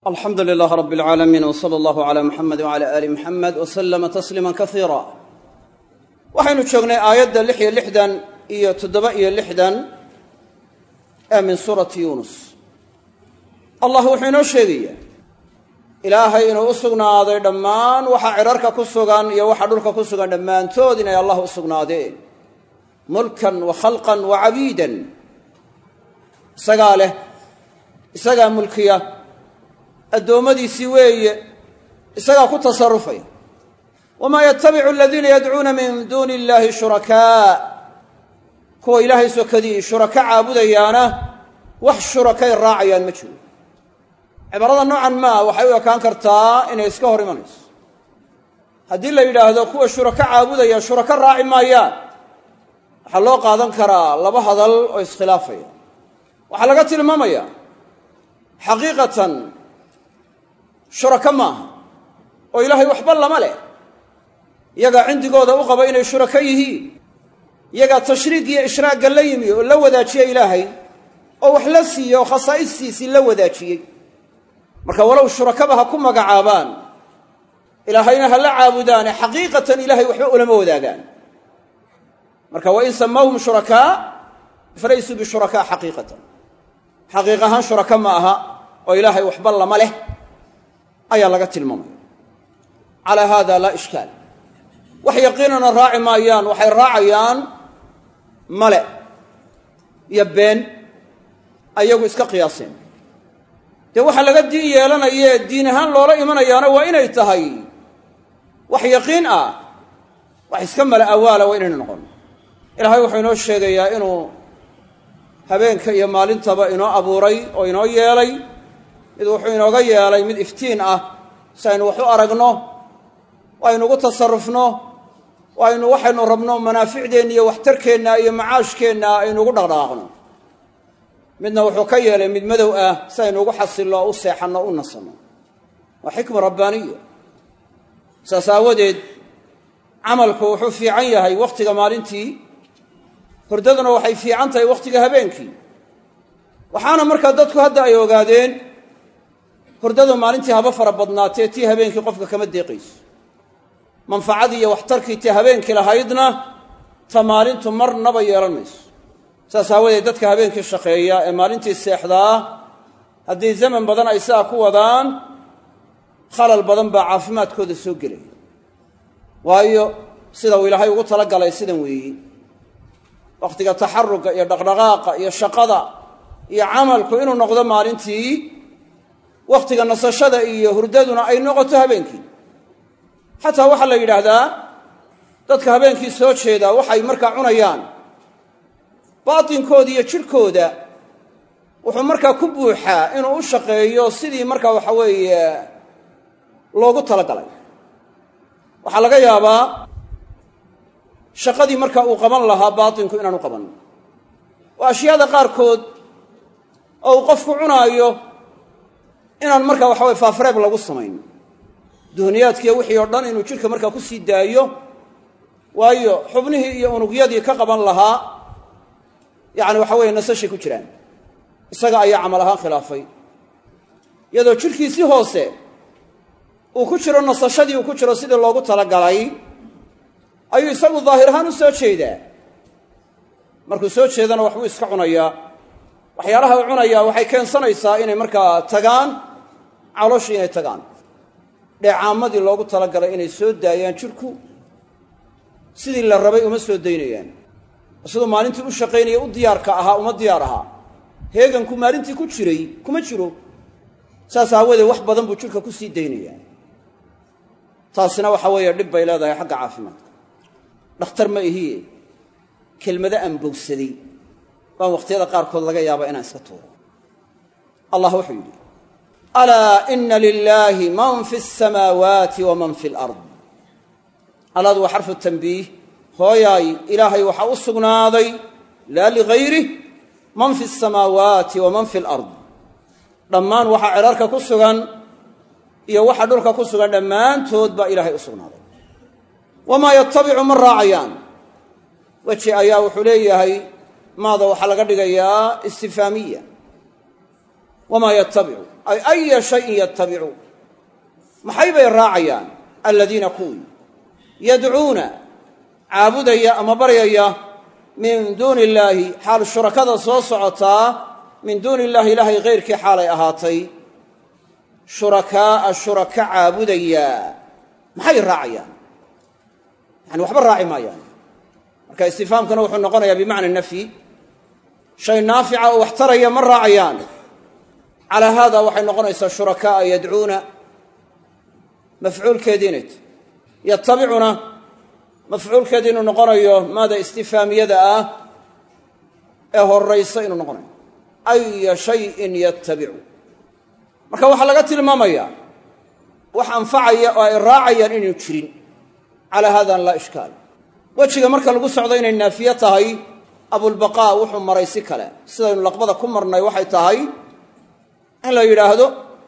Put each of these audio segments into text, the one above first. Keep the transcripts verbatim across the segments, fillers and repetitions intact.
alxamdu lilaah rab اlcaalamiin wsala allahu calaa muxamed wcala aali muxamed waslama tasliima kasiira waxaynu joognay aayadda lix iyo lixdan iyo toddoba iyo lixdan ee min suurati yuunus allah wuxuu inoo sheegaya ilaahay inuu u sugnaaday dhammaan waxa cidharka ku sugan iyo waxa dhulka ku sugan dhammaantood inay allah u sugnaadeen mulkan wa khalqan wa cabiidan isagaa leh isagaa mulkiya addoommadiisii weeye isagaa ku tasarufaya wamaa yatabicu aladiina yadcuuna min duuni illaahi shurakaa kuwa ilaahay sokadii shuraka caabudayaana wax shurakay raacayaan ma jiro cibaarada noocan maa waxay u ekaan kartaa inay iska hor imanayso haddii la yidhaahdo kuwa shuraka caabudaya shuraka raaci maayaan waxaa loo qaadan karaa laba hadal oo iskhilaafaya waxaa laga tilmaamaya xaqiiqatan shuraka maaha oo ilaahay waxba lama leh iyagaa cindigooda u qaba inay shuraka yihiin iyagaa tashriik iyo ishraagga la yimi oo la wadaajiya ilaahay oo wax la siiye oo khasaa'istiisii la wadaajiyey marka walow shurakaba ha ku magacaabaan ilaahayna ha la caabudaane xaqiiqatan ilaahay waxba ulama wadaagaan marka wain samaahum shurakaa falaysuu bishurakaa xaqiiqatan xaqiiq ahaan shuraka ma aha oo ilaahay waxba lama leh ayaa laga tilmaamaya calaa haada laa ishkaal wax yaqiinana raaci maayaan waxay raacayaan male iyo been ayagu iska qiyaaseen dee waxaa laga diin yeelanaye diin ahaan loola imanayaana waa inay tahay wax yaqiin ah wax iska male awaala waa inaynu noqon ilaahay wuxuu inoo sheegayaa inuu habeenka iyo maalintaba inoo abuuray oo inoo yeelay mid wuxuu inooga yeelay mid iftiin ah si aynu wax u aragno oo aynugu tasarufno oo aynu waxaynu rabno manaaficdeenna iyo waxtarkeenna iyo macaashkeenna aynuugu dhaqdhaqaaqno midna wuxuu ka yeelay mid madow ah si aynu ugu xasillo oo u seexanno o u nasanno waa xikma rabbaaniya saas aawadeed camalku wuxuu fiican yahay wakhtiga maalintii hurdaduna waxay fiican tahay wakhtiga habeenkii waxaana markaa dadku hadda ay ogaadeen hurdadu maalintii haba fara badnaatee tii habeenkii qofka kama deeqayso manfacadii iyo waxtarkii tii habeenkii lahaydna ta maalintu marnaba yeelan mayso saas aawadeed dadka habeenkii shaqeeya ee maalintii seexdaa haddii zaman badan ay sidaa ku wadaan khalal badan baa caafimaadkooda soo gelaya waayo sida uu ilaahay ugu talagalay sidan weeyi wakhtiga taxaruga iyo dhaqdhaqaaqa iyo shaqada iyo camalku inuu noqdo maalintii wakhtiga nasashada iyo hurdaduna ay noqoto habeenkii xataa waxaa la yidhaahdaa dadka habeenkii soo jeeda waxay markaa cunayaan baatinkooda iyo jidhkooda wuxuu markaa ku buuxaa inuu u shaqeeyo sidii markaa waxa weeye loogu talagalay waxaa laga yaabaa shaqadii markaa uu qaban lahaa baatinku inaanu qaban oo ashyaada qaarkood oo uu qofku cunaayo inaan markaa waxa weye faafreeb lagu samayn duhniyaadkiiyo wixii oo dhan inuu jidhka markaa ku sii daayo waayo xubnihii iyo unugyadii ka qaban lahaa yacni waxa weeye nasashay ku jiraan isaga ayaa camal ahaan khilaafay iyadoo jidhkiisii hoose uu ku jiro nasashadii uu ku jiro sidii loogu talagalay ayuu isagu daahir ahaan u soo jeedaa markuu soo jeedana waxbuu iska cunayaa waxyaalaha uu cunayaa waxay keensanaysaa inay markaa tagaan calooshii inay tagaan dheecaamadii loogu talagalay inay soo daayaan jidhku sidii la rabay uma soo daynayaan siduu maalintii u shaqaynaya u diyaarka ahaa uma diyaar ahaa heeganku maalintii ku jiray kuma jiro saas aawadeed wax badan buu jidhka ku sii daynayaa taasina waxa weeye dhib bay leedahay xagga caafimaadka dhakhtar ma ihiye kelmado aan bogsaday baan wakhtiyada qaarkood laga yaabaa inaan iska tuuro allah wuxuu yidhi alaa ina lilaahi man fi asamaawaati waman fi alard alaadu waa xarfu tanbiih hooyaay ilaahay waxaa u sugnaaday laa ligayrih man fi asamaawaati waman fi alard dhammaan waxa cidharka ku sugan iyo waxa dhulka ku sugan dhammaantood baa ilaahay u sugnaaday wamaa yatabicu ma raacayaan weji ayaa wuxuu leeyahay maada waxaa laga dhigayaa istifaamiya wamaa yattabicu ay aya shayin yattabicu maxay bay raacayaan aladiina kuwii yadcuuna caabudaya ama baryaya min duuni illaahi xaal shurakada soo socotaa min duuni illaahi ilaahay hayrkii xaalay ahaatay shurakaa'a shuraka caabudaya maxay raacayaan yani waxba raaci maayaan marka istifaamkana wuxuu noqonayaa bimacna nafyi shay naafica oo wax taraya ma raacayaan calaa haada waxay noqonaysaa shurakaa'a yadcuuna mafcuulkeedii inay tahy yatabicuna mafcuulkeedii inuu noqonayo maada istifaamiyada ah ee horaysa inuu noqonayo aya shayin yattabicu marka waxaa laga tilmaamayaa wax anfacaya oo ay raacayaan inaynu jirin calaa haadan laa ishkaal wejiga marka lagu socdo inay naafiye tahay abulbaqaa wuxuu maray si kale sidaynu laqbada ku marnay waxay tahay in la yidhaahdo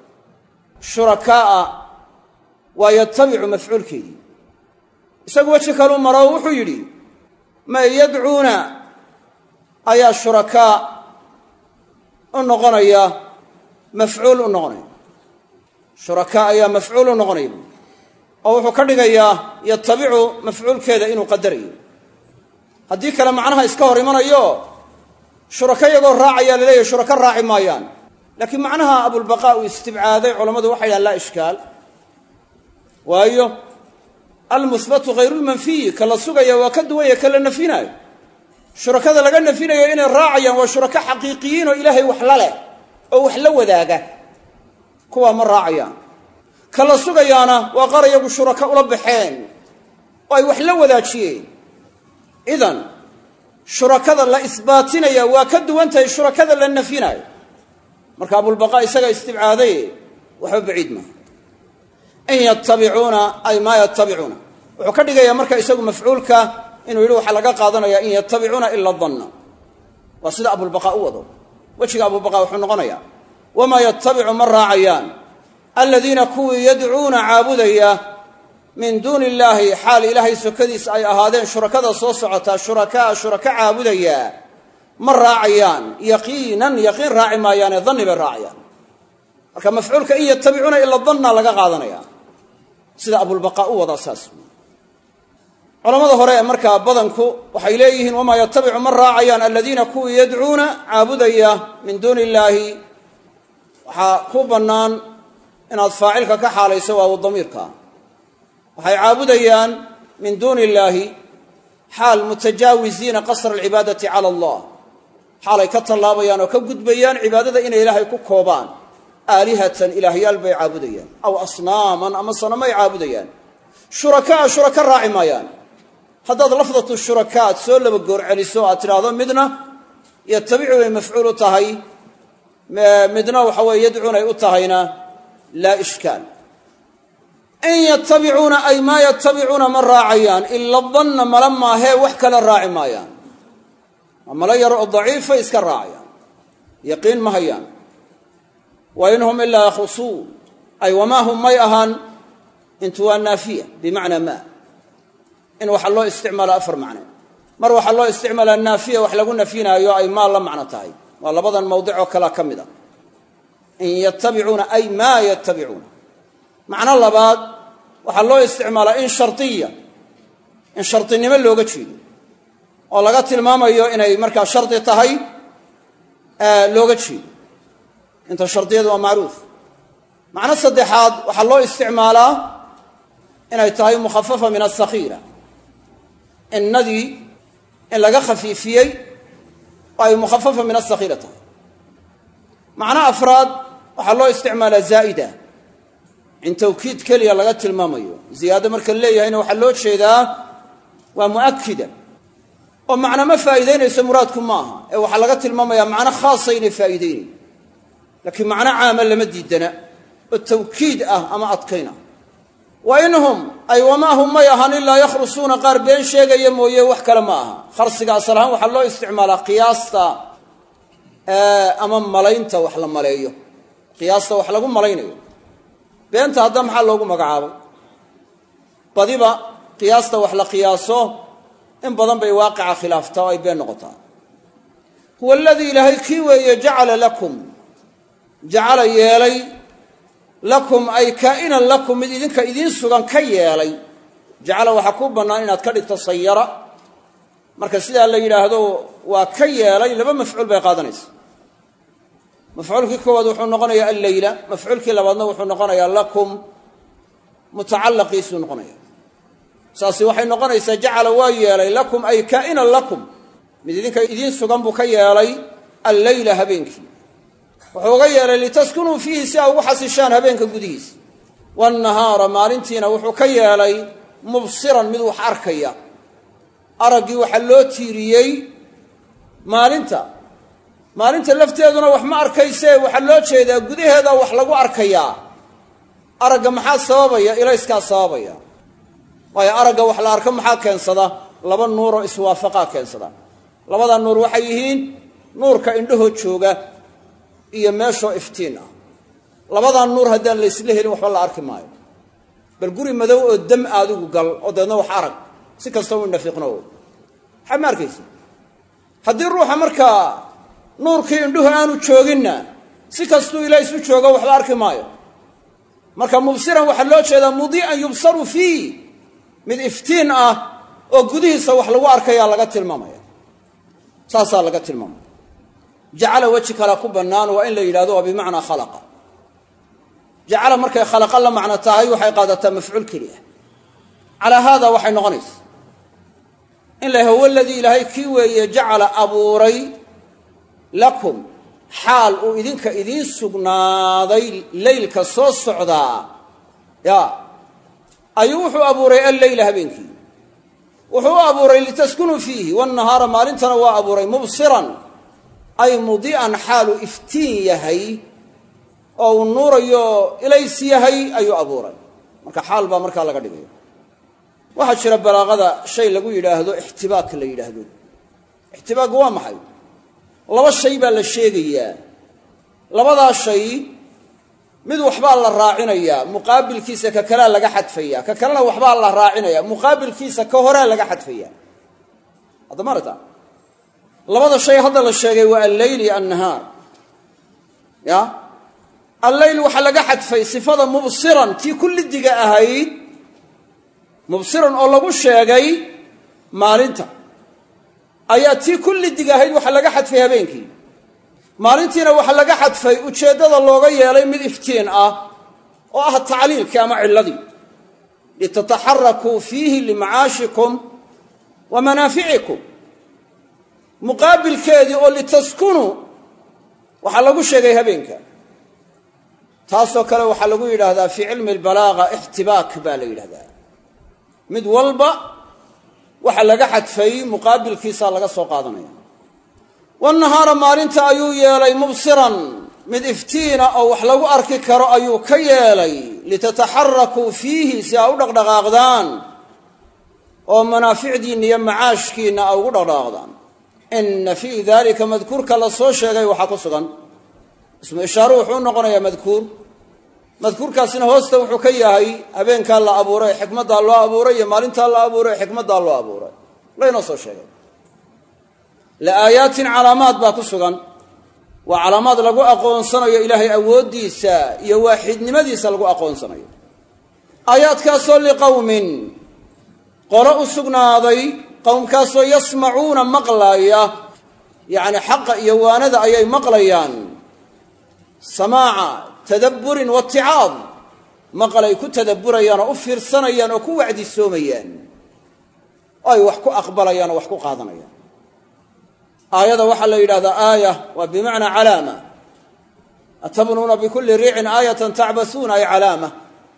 shurakaa'a waa yattabicu mafcuulkeedii isagu weji kaluu maro oo wuxuu yidhi ma yadcuuna ayaa shurakaa u noqonaya mafcuul u noqonaya shurakaa ayaa mafcuul u noqonaya oo wuxuu ka dhigayaa yattabicu mafcuulkeeda inuu qadarayo haddii kale macnaha iska hor imanayo shuraka iyagoo raacayaa la leeyahy shuraka raaci maayaan laakiin macnaha abulbaqaa uu istibcaaday culammadu waxay dhahaan laa ishkaal waayo almuhbatu hayrulmanfiyi ka la sugaya waa ka duwanya ka la nafinayo shurakada laga nafinayo inay raacayaan waa shuraka xaqiiqiyiin oo ilaahay wax la leh oo wax la wadaaga kuwaa ma raacayaan ka la sugayaana waa qaar iyagu shuraka ula baxeen oo ay wax la wadaajiyeen idan shurakada la isbaatinaya waa ka duwan tahay shurakada la nafinayo marka abulbaqaa isaga istibcaaday waxba baciid maaha in yattabicuuna ay maa yattabicuuna wuxuu ka dhigayaa marka isagu mafcuulka inuu yidhi waxaa laga qaadanayaa in yattabicuuna ila danna waa sida abulbaqaa u wado wejiga abulbaqaa wuxuu noqonayaa wamaa yattabicu ma raacayaan aladiina kuwii yadcuuna caabudaya min duuni illaahi xaal ilaahay sokadiisa ay ahaadeen shurakada soo socotaa shurakaa shuraka caabudaya ma raacayaan yaqiinan yaqiin raaci maayaane danni bay raacayaan marka mafcuulka in yattabicuuna ila danna laga qaadanaya sida abulbaqaa u wadaa saas culamada hore ee markaa badanku waxay leeyihiin wamaa yattabicu ma raacayaan aladiina kuwii yadcuuna caabudaya min duuni illaahi waxaa ku bannaan inaad faacilka ka xaalayso waawu damiirka waxay caabudayaan min duuni illaahi xaal mutajaawiziina qasra alcibaadati cala allah xaalay ka tallaabayaan oo ka gudbayaan cibaadada inay ilaahay ku koobaan aalihatan ilaahyaal bay caabudayaan aw asnaaman ama sanamay caabudayaan shurakaa shuraka raaci maayaan haddaad lafdatu shurakaa aad soo laba goor celiso aad tidhaahdo midna yattabicu bay mafcuul u tahay midna waxa weye yadcuunay u tahayna laa ishkaal in yattabicuuna ay maa yattabicuuna ma raacayaan ila danna mala maahee wax kale raaci maayaan waa mala yaro oo daciifay iska raacayaan yaqiin ma hayaan wa in hum ilaa yakhrusuun ay wamaa hum may ahaan intu waa naafiya bimacnaa maa in waxaa loo isticmaala afar macne mar waxaa loo isticmaalaa naafiya wax lagu nafyinaayo ay maa la macno tahay waa labadan mawdic oo kalea ka mid a in yattabicuuna ay maa yattabicuuna macno labaad waxaa loo isticmaalaa in shardiya in shardinimo looga jeedo oo laga tilmaamayo inay markaa shardi tahay looga jeedo inta shardiyadu waa macruuf macno saddexaad waxaa loo isticmaalaa inay tahay mukhafafa min asakhiira innadii in laga khafiifiyey oo ay mukhafafa min asakhiira tahay macno afraad waxaa loo isticmaalaa zaa'ida in tawkiid keliya laga tilmaamayo ziyaado marka leeyahayna waxaa loo jeedaa waa mu'akida oo macno ma faa'iidaynayso muraadku ma aha ee waxaa laga tilmaamayaa macno khaasa inay faa'iidaynayn laakiin macno caama lama diidana oo tawkiid ah ama adkayna wa inhum ay wamaa hum may ahaan ilaa yakhrusuuna qaar been sheegaya mooye wax kale ma aha kharsiga asal ahaan waxaa loo isticmaalaa qiyaasta ama malaynta wax la maleeyo qiyaasta wax lagu malaynayo beenta hadda maxaa loogu magacaabay badiba qiyaasta wax la qiyaaso in badan bay waaqica khilaaftaa oo ay been noqotaa huwa aladii ilaahay kii weeye jacala lakum jacala yeelay lakum ay kaa'inan lakum mid idinka idiin sugan ka yeelay jacala waxaa kuu bannaan inaad ka dhigto sayara marka sidaa la yidhaahdo waa ka yeelay laba mafcuul bay qaadanaysa mafcuulkii koowaad wuxuu noqonayaa alleyla mafcuulkii labaadna wuxuu noqonayaa lakum mutacallaqiisuu noqonaya saasi waxay noqonaysaa jacala waa yeelay lakum ay kaa'inan lakum mid idinka idiin sugan buu ka yeelay alleyla habeenkii wuxuu uga yeelay litaskunuu fiihi si aa ugu xasishaan habeenka gudihiisa waannahaara maalintiina wuxuu ka yeelay mubsiran mid wax arkaya araggii waxaa loo tiiriyey maalinta maalinta lafteeduna wax ma arkaysee waxaa loo jeedaa gudaheeda wax lagu arkayaa aragga maxaa sababaya ilayskaa sababaya waayo aragga wax la arko maxaa keensada laba nuuroo iswaafaqaa keensada labadaa nuur waxay yihiin nuurka indhahoo jooga iyo meeshoo iftiin ah labadaa nuur haddaan laysla helin waxba la arki maayo bal guri madow oo dam aadigu gal oo deedna wax arag si kasta u indhafiiqno waxaa ma arkaysa haddii ruuxa markaa nuurkii indhuhu aanu jooginna si kastuu ilays u joogo waxba arki maayo marka mubsiran waxaa loo jeedaa mudii'an yubsaru fiih mid iftiin ah oo gudihiisa wax lagu arkayaa laga tilmaamaya saasaa laga tilmaamaya jacala weji kala ku bannaan waa in la yidhahdo waa bimacnaa khalaqa jacala markay khalaqa la macno tahay waxay qaadataa mafcuul keliya calaa haada waxay noqonaysa in la huwa aladii ilaahay kii weeye jacala abuuray lakum xaal uu idinka idiin sugnaaday leylka soo socdaa ya ayuu wuxuu abuuray alleyla habeenkii wuxuu u abuuray litaskunuu fiihi waannahaara maalintana waa abuuray mubsiran ay mudii'an xaalu iftiin yahay oo uu nuurayo ilays yahay ayuu abuuray marka xaal baa markaa laga dhigaya waxaa jira balaaqada shay lagu yidhaahdo ixtibaak la yidhaahdo ixtibaakku waa maxay laba shay baa la sheegayaa labadaa shay mid waxbaa la raacinayaa muqaabilkiisa ka kalea laga xadfaya ka kalena waxbaa la raacinaya muqaabilkiisa ka horea laga xadfaya hadda maarata labada shay hadda la sheegay waa alleyl iyo annahaar ya alleyl waxaa laga xadfay sifada mubsiran tii kullidiga ahayd mubsiran oo lagu sheegay maalinta ayaa tii kullidiga ahayd waxaa laga xadfay habeenkii maalintiina waxaa laga xadfay ujeeddada looga yeelay mid iftiin ah oo ah tacliilkii ama cilladii litataxarakuu fiihi limacaashikum wa manaaficikum muqaabilkeedii oo litaskunuu waxaa lagu sheegay habeenka taasoo kale waxaa lagu yidhaahdaa fii cilmi albalaaga ixtibaak baa la yidhahdaa mid walba waxa laga xadfay muqaabilkiisaa laga soo qaadanaya wannahaara maalinta ayuu yeelay mubsiran mid iftiina oo wax lagu arki karo ayuu ka yeelay litataxarakuu fiihi si aa u dhaqdhaqaaqdaan oo manaaficdiinna iyo macaashkiinna aa ugu dhaqdhaqaaqdaan inna fii daalika madkuurka la soo sheegay waxaa ku sugan ismu ishaaru wuxuu noqonayaa madkuur madkuurkaasina hoosta wuxuu ka yahay habeenkaa la abuuray xikmaddaa loo abuuray iyo maalintaa la abuuray xikmaddaa loo abuuray laynoo soo sheegay la'aayaatin calaamaad baa ku sugan waa calaamaad lagu aqoonsanayo ilaahay awooddiisa iyo waaxidnimadiisa lagu aqoonsanayo aayaadkaasoo liqowmin qolo u sugnaaday qowmkaasoo yasmacuuna maqlaaya yacni xaqa iyo waanada ayay maqlayaan samaaca tadabburin waaticaad maqalay ku tadabburayaan oo u fiirsanayaan oo ku wacdisoomayaan oo ay wax ku aqbalayaan oo wax ku qaadanayaan aayada waxaa la yidhahdaa aaya waa bimacnaa calaama atabnuuna bikulli riicin aayatan tacbasuuna ay calaama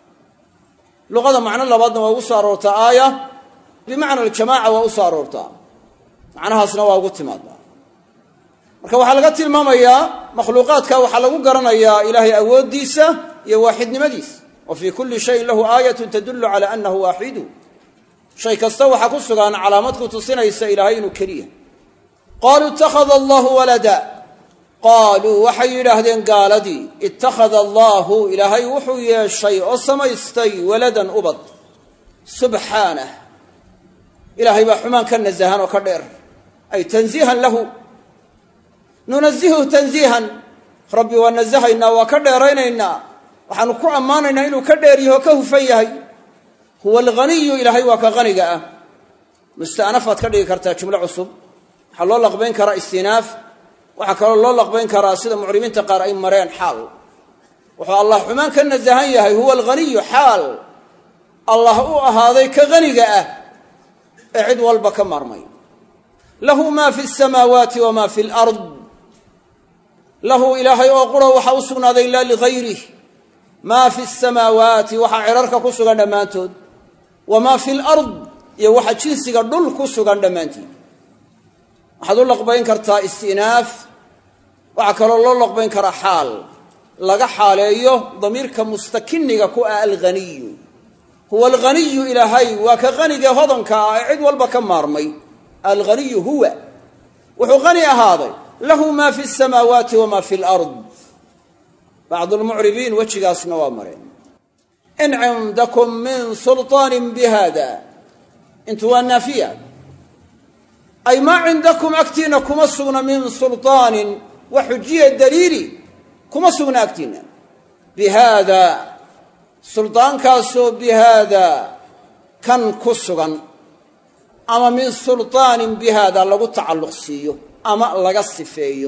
luqada macno labaadna waa ugu soo aroortaa aaya bimacna aljamaaca waa u soo aroortaa macnahaasna waa ugu timaadaa marka waxaa laga tilmaamayaa makhluuqaadka waxaa lagu garanayaa ilaahay awooddiisa iyo waaxidnimadiisa wa fii kulli shayin lahu aayatun tadullu cala annahu waaxidu shay kasta waxaa ku sugan calaamad ku tusinaysa ilaahay inuu keliya qaaluu ittakhada allahu walada qaaluu waxay yidhaahdeen gaaladii ittakhada allaahu ilaahay wuxuu yeeshay oo samaystay waladan ubad subxaanah ilaahay baa xumaan ka nasahan oo ka dheer ay tansiihan lahu nunazihu tansiihan rabbi waa nasahaynaa waa ka dheeraynaynaa waxaanu ku ammaanaynaa inuu ka dheer yaho ka hufan yahay huwa alghaniyu ilaahay waa ka qaniga ah musta'nafaad ka dhigi kartaa jumlo cusub waxaa loo laqbayn karaa istinaaf waxaa kaloo loo laqbayn karaa sida mucribiinta qaar ay mareen xaal wuxuu allah xumaan ka nasahan yahay huwa alghaniyu xaal allah u ahaaday ka qaniga ah ee cid walba ka maarmay lahu maa fi samaawaati wamaa fi lard lahu ilaahay oo qura waxaa u sugnaaday laa ligayrih maa fi samaawaati waxaa cirarka ku sugan dhammaantood wamaa fi lard iyo waxa jinsiga dhul ku sugan dhammaantied waxaad u laqbayn kartaa istinaaf waxaa kaloo loo laqbayn karaa xaal laga xaaleeyo damiirka mustakiniga ku ah alghaniyu huwa alghaniyu ilaahay waa ka qaniga hodanka ah ee cid walba ka maarmay alghaniyu huwa wuxuu qani ahaaday lahu maa fi samaawaati wamaa fi lard bacdu lmucribiin wejigaasna waa mareen in cindakum min sulطaanin bihada intu waa naafiya ay maa cindakum agtiina kuma sugna min sulطaanin wa xujiya daliili kuma sugna agtiina bihaada suldaankaasoo bihaada kan ku sugan ama min sulطaanin bihaada lagu tacalluq siiyo ama laga sifeeyo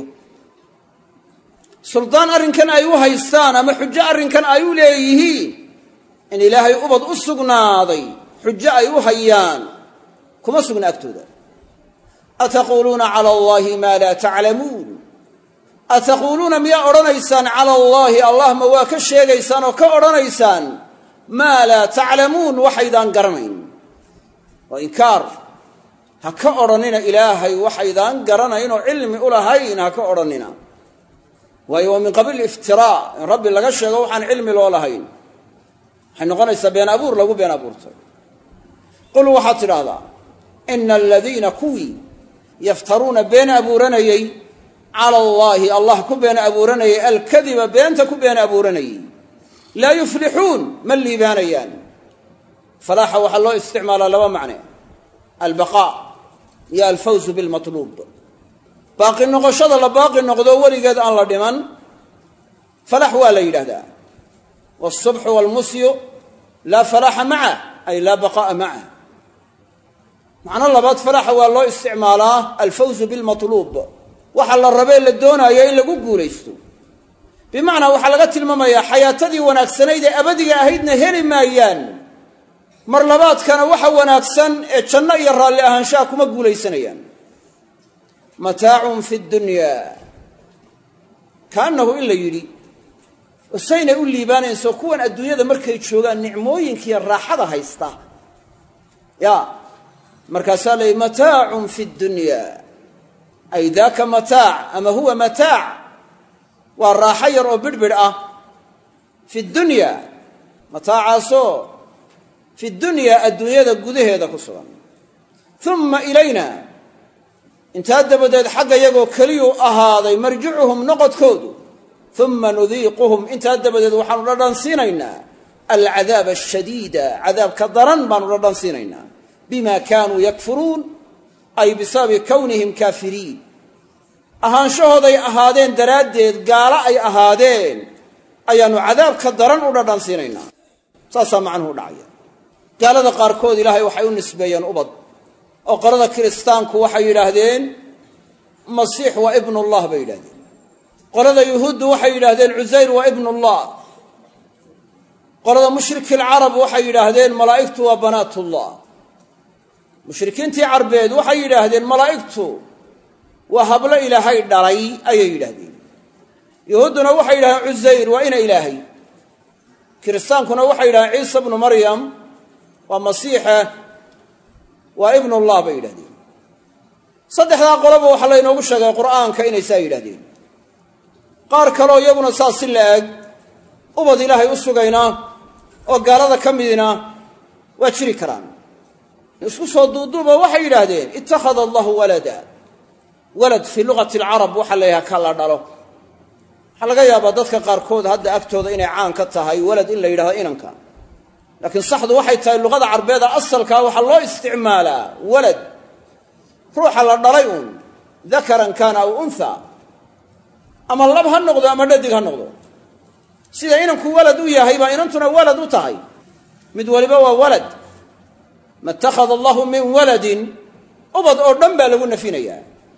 suldaan arrinkan ay u haystaan ama xujo arrinkan ay u leeyihiin in ilaahay ubad u sugnaaday xujo ay u hayaan kuma sugna agtooda ataquuluuna cala allahi maa laa taclamuun ataquuluuna miyaa odhanaysaan cala allaahi allah ma waa ka sheegaysaan oo ka odhanaysaan maa laa taclamuun waxaydaan garanayn waa inkaar ha ka odhanina ilaahay waxaydaan garanayn oo cilmi u lahayn ha ka odhanina waayo waa min qabiil iftiraa in rabbi laga sheego waxaan cilmi loo lahayn waxay noqonaysaa been abuur lagu been abuurtay qul waxaad tidhaahdaa ina aladiina kuwii yaftaruuna been abuuranayey cala allaahi allah ku been abuuranayay alkadiba beenta ku been abuuranayey laa yuflixuun ma liibaanayaan falaaxa waxaa loo isticmaalaa laba macne albaqaa iyo alfawzu bilmatluub baaqi noqoshada la baaqi noqdo weligeed aan la dhiman falax waa la yidhaahdaa waalsubxu waalmusyu laa falaaxa macah ay laa baqaa'a macah macno labaad falaxa waa loo isticmaalaa alfawzu bilmatluub waxa la rabee la doonaayo in lagu guulaysto bimacnaa waxaa laga tilmaamayaa xayaatadii wanaagsanayd ee abadiga ahaydna heli maayaan mar labaadkana waxa wanaagsan ee janno iyo raalli ahaanshaha kuma guulaysanayaan mataacun fi ddunyaa kaannahu in la yidhi saynay u liibaanayso kuwan adduunyada markay joogaan nicmooyinkiiyo raaxada haysta ya markaasaa la yidhi mataacun fi ddunyaa ay daaka mataac ama huwa mataac waa raaxo yar oo bidhbidh ah fi ddunyaa mataacaasoo fi ddunyaa adduunyada gudaheeda ku sugan uma ilayna intaa dabadeed xagga iyagoo keliyuu ahaaday marjicuhum noqodkoodu uma nudiiquhum intaa dabadeed waxaanu dhadhan siinaynaa alcadaaba ashadiida cadaabka daran baanu dhadhan siinaynaa bima kaanuu yakfuruun ay bisababi kownihim kaafiriin ahaanshahooday ahaadeen daraaddeed gaalo ay ahaadeen ayaannu cadaabka daran u dhadhan siinaynaa saasaa macnuhu u dhacaya gaalada qaarkood ilaahay waxay u nisbeeyeen ubad oo qolada kiristaanku waxay yidhaahdeen masiix waa ibnullah bay yidhahdeen qolada yuhuuddu waxay yidhaahdeen cusayr waa ibnullah qolada mushrikilcarab waxay yidhaahdeen malaa'igtu waa banaatullah mushrikiintii carbeed waxay yidhaahdeen malaa'igtu waa hablo ilaahay dhalay ayay yidhaahdeen yuhuudduna waxay yidhahdeen cusayr waa ina ilaahay kiristaankuna waxay yidhahdeen ciisa bnu maryam waa masiixe waa ibnullah bay yidhahdeen saddexdaa qoloba waxaa laynoogu sheegay qur'aanka inay saa yidhahdeen qaar kaleo iyaguna saas si la eg ubad ilaahay u sugayna oo gaalada ka midina waa jiri karaan isku soo duuduuba waxay yidhaahdeen ittakhada allahu walada walad fii luqati alcarab waxaa la yidhaha ka la dhalo waxaa laga yaabaa dadka qaarkood hadda agtooda inay caan ka tahay walad in la yidhahdo inanka laakiin saxdu waxay tahay luqada carbeeda asalkaa waxaa loo isticmaalaa walad ruuxa la dhalay uun dakaran kaana aw untha ama lab ha noqdo ama dhadig ha noqdo sida inanku walad u yahay baa inantuna walad u tahay mid waliba waa walad ma ittakhada allahu min waladin ubad oo dhan baa lagu nafinayaa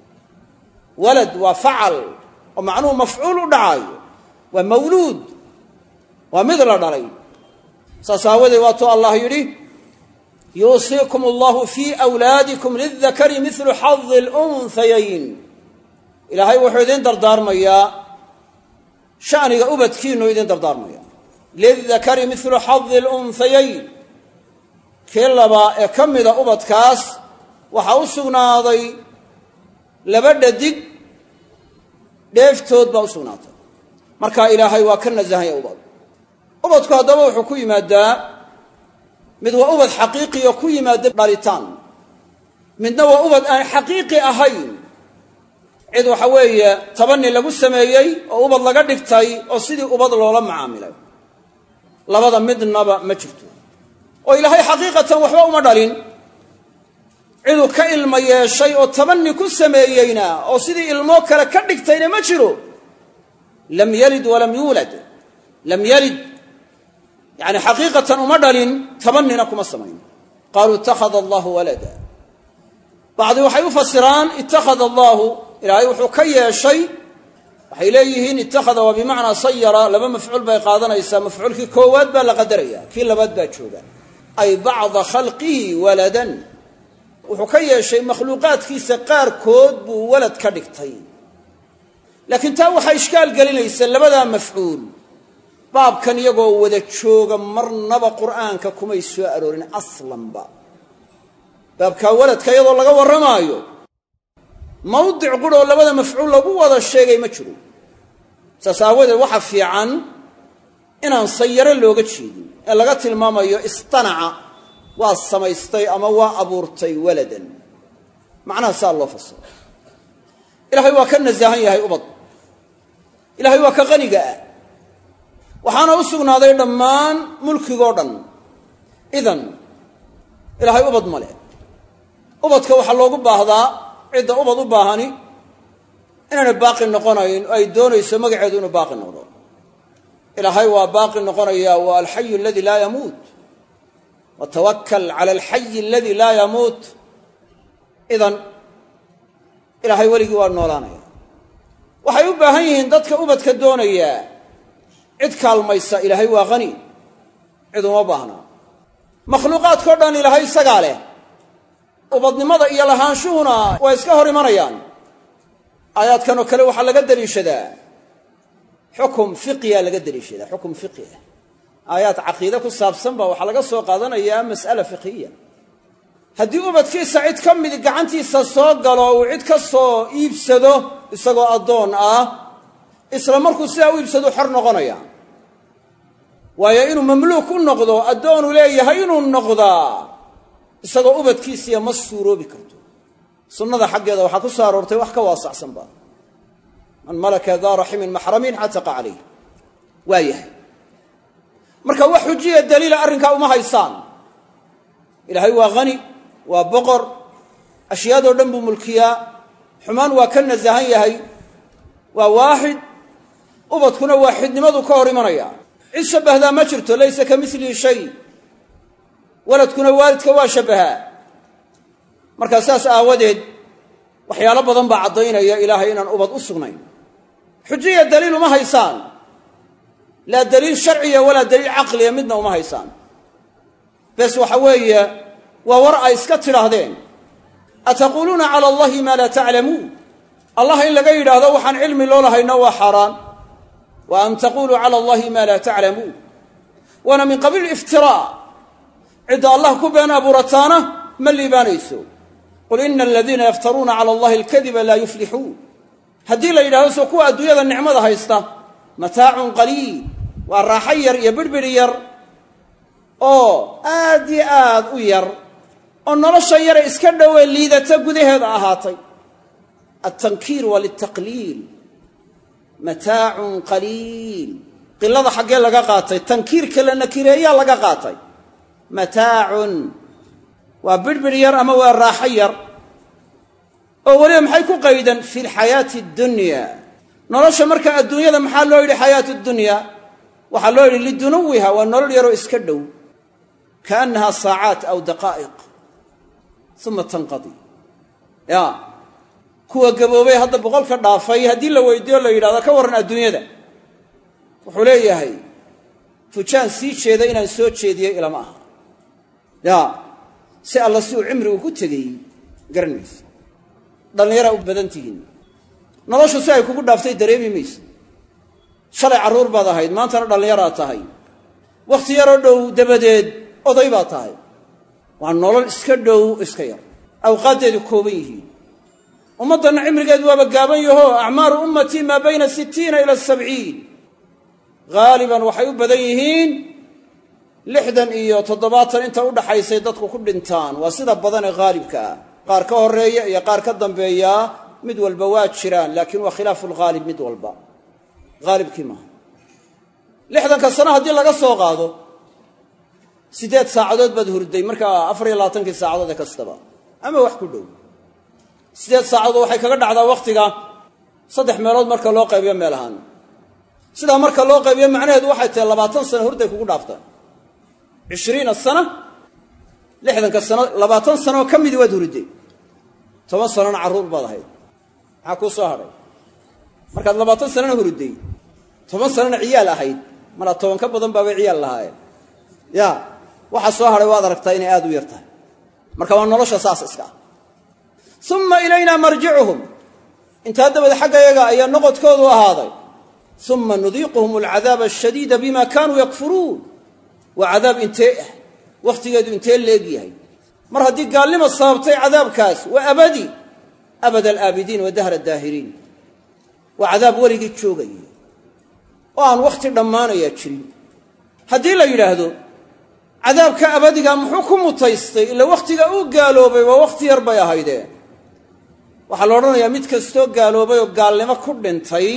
walad waa facal oo macnuhu mafcuul u dhacaayo waa mawluud waa mid la dhalay saas aawadeed waatuu allah yidhi yuusiikum allahu fii awlaadikum lildakari midlu xadi lunhayayn ilaahay wuxuu idin dardaarmayaa sha'niga ubadkiinu idin dardaarmaya lildakari midlu xadi lunhayayn kii labaa ee ka mida ubadkaas waxaa u sugnaaday laba dhadig dheeftood baa u sugnaatay markaa ilaahay waa ka nasahanya ubad ubadku haddaba wuxuu ku yimaadaa mid waa ubad xaqiiqi oo ku yimaada dhalitaan midna waa ubad aan xaqiiqi ahayn cid waxa weeye tabani lagu sameeyey oo ubad laga dhigtay oo sidii ubad loola macaamilay labada midnaba ma jirto oo ilaahay xaqiiqatan waxba uma dhalin ciduu ka ilmo yeeshay oo tabani ku sameeyeyna oo sidii ilmoo kale ka dhigtayna ma jiro lam yalid walam yuulad lam yalid yani xaqiiqatan uma dhalin tabanina kuma samayn qaaluu ittakhada allahu walada bacdi waxay u fasiraan ittakhada allahu ilaahay wuxuu ka yeeshay waxay leeyihiin ittakhada waa bimacnaa sayara laba mafcuul bay qaadanaysaa mafcuulkii koowaad baa la qadaraya kii labaad baa jooga ay bacda khalqihi waladan wuxuu ka yeeshay makhluuqaadkiisa qaarkood buu walad ka dhigtay laakiin taa waxaa ishkaal gelinaysa labadaa mafcuul baabkan iyagoo wada jooga marnaba qur'aanka kumay soo aroorin aslanba baabkaa waladka iyadoo laga warramaayo mawdic qur oo labada mafcuul lagu wada sheegay ma jiro saas aawadeed waxa fiican inaan sayaro looga jeedin ee laga tilmaamayo istanaca waa samaystay ama waa abuurtay waladan macnaha saa loo fasiro ilaahay waa ka nasahan yahay ubad ilaahay waa ka qaniga ah waxaana u sugnaaday dhammaan mulkigoo dhan idan ilaahay ubad ma leh ubadka waxaa loogu baahdaa cidda ubad u baahani inaana baaqi noqonayn oo ay doonayso magaceedu inuu baaqi noqdo ilaahay waa baaqi noqonaya waa alxayu aladii laa yamuut watawakal cala alxayi aladii laa yamuut idan ilaahay weligii waa noolaanaya waxay u baahan yihiin dadka ubadka doonaya cid kaalmaysa ilaahay waa hani cid uma baahna makhluuqaadkao dhan ilaahay isagaa leh ubadnimada iyo lahaanshuhuna waa iska hor imanayaan aayaadkan oo kale waxaa laga daliishadaa xukum fiqiya laga daliishadaa xukum fiqi ah aayaad caqiide ku saabsan baa waxaa laga soo qaadanayaa mas'ala fiqhiya haddii ubadkiisa cid ka midi gacantiisa soo galo uu cid ka soo iibsado isagoo addoon ah isla markuu sidaa u iibsado xor noqonaya waayo inuu mamluuk u noqdo addoonu leeyahay inuu noqdaa isagoo ubadkiisiiya ma suuroobi karto sunnada xaggeeda waxaa ku soo aroortay wax ka waasacsanba man malaka daa raximin maxramin cataqa calayh waa yahay marka wax xujiya daliila arrinkaa uma haysaan ilaahay waa hani waa boqor ashyaadoo dhan buu mulkiyaa xumaan waa ka nasahan yahay waa waaxid ubadkuna waaxidnimadu ka hor imanaya cid shabbahdaa ma jirto laysa ka milihi shay waladkuna waalidka waa shabbahaa markaa saas aawadeed waxyaalo badan baa caddaynaya ilaahay inaan ubad u sugnayn xujiya daliil uma haysaan laa daliil sharciya walaa daliil caqliya midna uma haysaan bes waxa weeye waa war ay iska tidhaahdeen ataquuluuna cala allahi maa laa taclamuun allah in laga yidhaahdo waxaan cilmi loo lahayna waa xaaraan wa an taquluu cala allahi maa laa taclamuun waana min qabiil iftiraa cidda allah ku been abuurataana ma liibaanayso qul ina aladiina yaftaruuna cala allahi alkadiba laa yuflixuun haddii la yidhahdo soo kuwa adduunyada nicmada haysta mataacun qaliil waa raaxo yar iyo birbiri yar oo aad iyo aad u yar oo nolosha yare iska dhowee liidata gudaheeda ahaatay altankiir waa litaqliil mataacun qaliil qilada xaggee laga qaatay tankiirka la nakireeyaa laga qaatay mataacun waa birbir yar ama waa raaxo yar oo weliba maxay ku qaydan fi lxayaati addunya nolosha marka adduunyada maxaa loo yidhi xayaatu dunya waxaa loo yidhi lidunuwiha waa nolol yaroo iska dhow kaannahaa saacaat aw daqaa'iq uma tanqadi ya kuwa gaboobay hadda boqolka dhaafay haddii la weydiiyo la yidhahdo ka warran adduunyada wuxuu leeyahay fujaan sii jeeda inaan soo jeediyey ilama aha ya si alla si uu cimrigu ku tegey garan mayso dhallinyara u badan tihiin noloshu si ay kugu dhaaftay dareemi mayso shalay carruur baad ahayd maantana dhallinyaraad tahay wakhti yaroo dhow dabadeed oday baad tahay waa nolol iska dhow iska yar awqaaddeedu kooban yihiin ummaddanna cimrigeedu waaba gaaban yaho acmaaru ummatii maa bayna sittiina ila sabciin haaliban waxay u badan yihiin lixdan iyo toddobaatan inta u dhaxaysay dadku ku dhintaan waa sida badan ee haalibka ah qaar ka horreeya iyo qaar ka dambeeyaa mid walba waa jiraan laakiin waa khilaafu lghaalib mid walba haalibkii maaha lixdanka sano haddii laga soo qaado siddeed saacadood baad hurday markaa afar iyo labaatankii saacadood ee kastaba ama wax ku dhow siddeed saacadood waxay kaga dhacdaa wakhtiga saddex meelood marka loo qaybiyo meel ahaan sidaa marka loo qaybiyo macnaheedu waxay tahay labaatan sano hurday kugu dhaaftaan cishriina sana lixdanka sano labaatan sanoo ka midi waad hurday toban sanona carruur baad ahayd maxaa kuu soo hadhay markaad labaatan sanona hurday toban sanona ciyaal ahayd mana toban ka badan baabay ciyaal lahaayeen ya waxa soo hadhay waad aragtaa inay aad u yar tahay marka waa nolosha saas iska ah uma ilaynaa marjicuhum intaa dabada xaggayaga ayaa noqodkoodu ahaaday uma nudiiquhum alcadaaba ashadiida bima kaanuu yakfuruun waa cadaab intee ah wakhtigeedu intee leegyahay mar haddii gaalnima sababtay cadaabkaas waa abadi abad alaabidiin wa dahra daahiriin waa cadaab weligii joogaya oo aan wakhti dhammaanayaa jirin haddii la yidhaahdo cadaabka abadiga muxuu ku mutaystay ila wakhtiga uu gaaloobay waa wakhti yar bay ahaydee waxaa la odhanayaa mid kastoo gaaloobay oo gaalnimo ku dhintay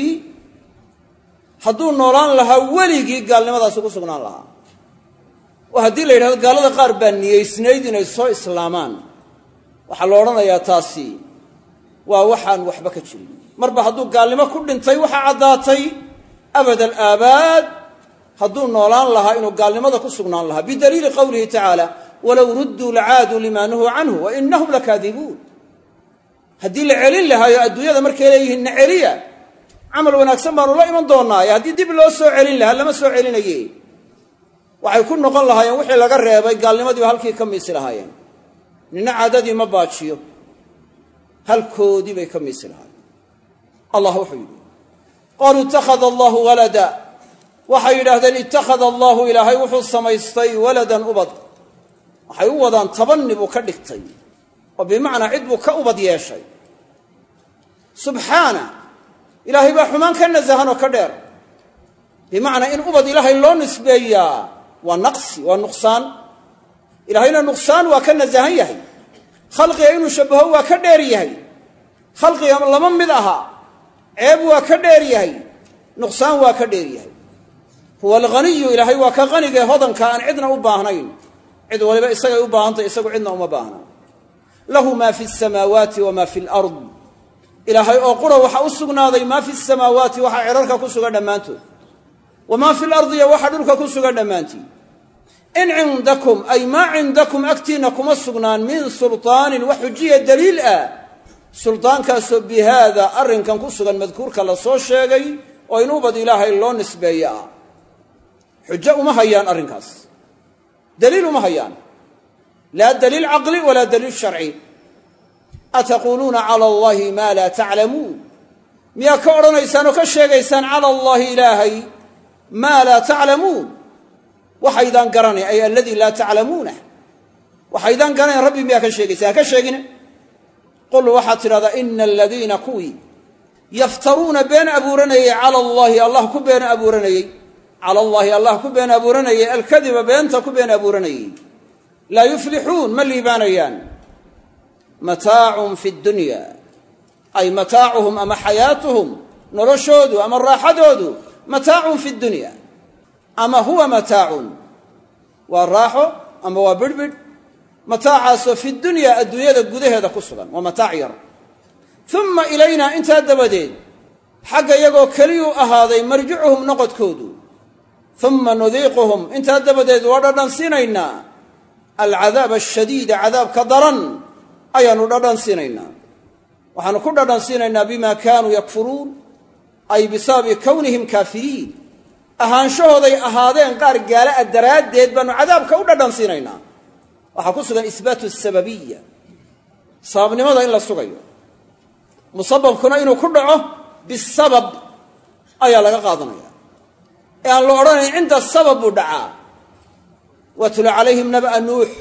hadduu noolaan lahaa weligii gaalnimadaasi ku sugnaan lahaa oo haddii la yidhahdo gaalada qaar baa niyeysnayd inay soo islaamaan waxaa la odhanayaa taasi waa waxaan waxba ka jirin marba hadduu gaalnimo ku dhintay waxaa caddaatay abad alaabaad hadduu noolaan lahaa inuu gaalnimada ku sugnaan lahaa bidaliili qowlihi tacaala walow rudduu lacaaduu limaa nuhuu canhu wa inahum lakaadibuun haddii la celin lahaayo adduunyada markay leeyihiin na celiya camal wanaagsan baanu la iman doonnaaye haddii dib loo soo celin lahaa lama soo celinaye waxay ku noqon lahaayeen wixii laga reebay gaalnimadiiba halkii ka miisi lahaayeen nina caadadii ma baajiyo halkoodii bay ka miisi lahaayeen allah wuxuu yidhi qaaluu ittakhada allahu walada waxay yidhaahdeen ittakhada allaahu ilaahay wuxuu samaystay waladan ubad waxay u wadaan tabanni buu ka dhigtay oo bimacnaa cid buu ka ubad yeeshay subxaana ilaahay baa xumaan ka nasahan oo ka dheer bimacnaa in ubad ilaahay loo nisbeeyaa waa naqsi waa nuqsaan ilaahayna nuqsaan waa ka nasahan yahay khalqiga inuu shabbaho waa ka dheer yahay khalqiga lama mid aha ceeb waa ka dheer yahay nuqsaan waa ka dheer yahay huwa alghaniyu ilaahay waa ka qanigae hodanka aan cidna u baahnayn cid waliba isagay u baahantahy isagu cidna uma baahna lahu maa fi samaawaati wamaa fi lard ilaahay oo qura waxaa u sugnaaday maa fi samaawaati waxaa cirarka ku sugan dhammaantood wamaa fi lardiya waxa dhulka ku sugan dhammaantii in cindakum ay maa cindakum agtiinna kuma sugnaan min sulطaanin wax xujiya daliil ah suldaankaasoo bi haada arrinkan ku sugan madkuurka la soo sheegay oo in ubad ilaahay loo nisbeeye ah xujo uma hayaan arrinkaas daliil uma hayaan laa daliil caqli walaa daliil sharci ataquuluuna cala allahi maa laa taclamuun miyaa ka odhanaysaan oo ka sheegaysaan cala allahi ilaahay maa laa taclamuun waxaydaan garanayn ay aladii laa taclamuunah waxaydaan garanayn rabbi miyaa ka sheegaysaan ka sheegina qul waxaad tidhahdaa ina aladiina kuwii yaftaruuna been abuuranayey cala allahi allah ku been abuuranayey cala allahi allah ku been abuuranayey alkadiba beenta ku been abuuranayey laa yuflixuun ma liibaanayaan mataacun fi dunya ay mataacuhum ama xayaatuhum noloshoodu ama raaxadoodu mataacun fi dunya ama huwa mataacun waa raaxo ama waa bidhbidh mataacaasoo fi dunya adduunyada gudaheeda ku sugan waa mataac yar uma ilaynaa intaa dabadeed xagga iyagoo keliyuu ahaaday marjicuhum noqodkoodu uma nudiiquhum intaa dabadeed waa dhadhan siinaynaa alcadaaba ashadiida cadaabka daran ayaannu dhadhan siinaynaa waxaannu ku dhadhan siinaynaa bima kaanuu yakfuruun ay bisababi kownihim kaafiriin ahaanshahooday ahaadeen qaar gaala a daraaddeed baannu cadaabka u dhadhan siinaynaa waxaa ku sugan isbaatu asababiya sababnimada in la sugayo musababkuna inuu ku dhaco bisabab ayaa laga qaadanaya ee aan la odhanayn cinda sabab buu dhacaa watlu calayhim naba'a nuux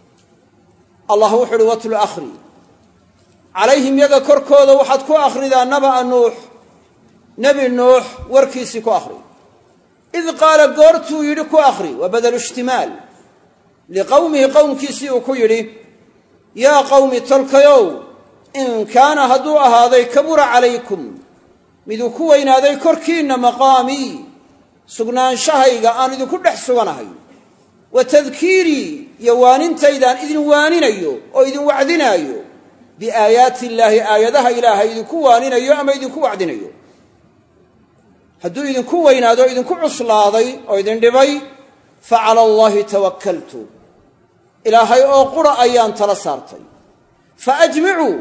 allah wuxu uhi watlu akhri calayhim yaga korkooda waxaad ku akhridaa naba'a nuux nebi nuux warkiisii ku akhri id qaala goortuu yidhi ku akhri waa badalu ishtimaal liqowmihi qowmkiisii uu ku yidhi yaa qowmi tolkayow in kaana hadduu ahaaday kabura calaykum miduu ku weynaaday korkiinna maqaamii sugnaanshahayga aan idinku dhex suganahay wa tadkiirii iyo waanintaydaan idin waaninayo oo idin wacdinaayo biaayaati illaahi aayadaha ilaahay idinku waaninayo ama idinku wacdinayo hadduu idinku weynaado o idinku cuslaaday oo idin dhibay fa cala allaahi tawakkaltu ilaahay oo qura ayaan tala saartay fa ajmicuu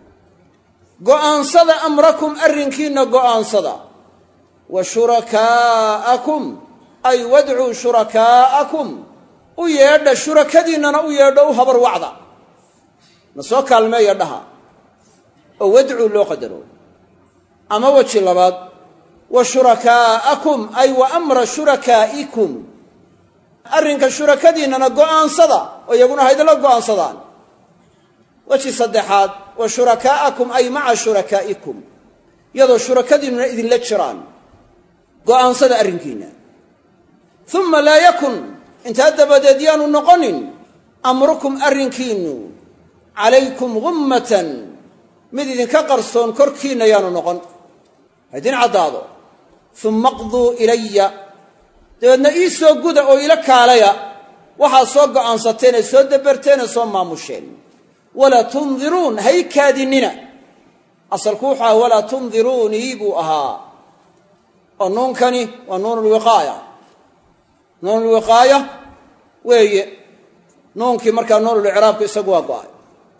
go'aansada amrakum arrinkiinna go'aansada wa shurakaa'akum ay wadcuu shurakaa'akum u yeedha shurakadiinnana u yeedho u habar wacda na soo kaalmeeya dhaha oo wadcuu loo qadaro ama weji labaad wa shurakaa'akum ay wa amra shurakaa'ikum arrinka shurakadiinnana go'aansada oo iyaguna ha idinla go'aansadaan weji saddexaad wa shurakaa'akum ay maca shurakaa'ikum iyadoo shurakadiinnuna idinla jiraan go'aansada arrinkiinna uma laa yakun intaa dabadeed yaanu noqonin amrukum arrinkiinnu calaykum gummatan mid idinka qarsoon korkiinna yaanu noqon ha idin caddaado uma qduu ilaya dabeedna ii soo guda oo ila kaalaya waxaad soo go'aansateen ee soo dabarteen ee soo maamusheen walaa tundiruun hay kaadinnina asalku wuxuu aha walaa tundiruunii buu ahaa oo nuunkani waa nuunulwiqaaya nuunulwiqaaya weeye nuunkii markaa nuunulciraabku isagu waa go'ay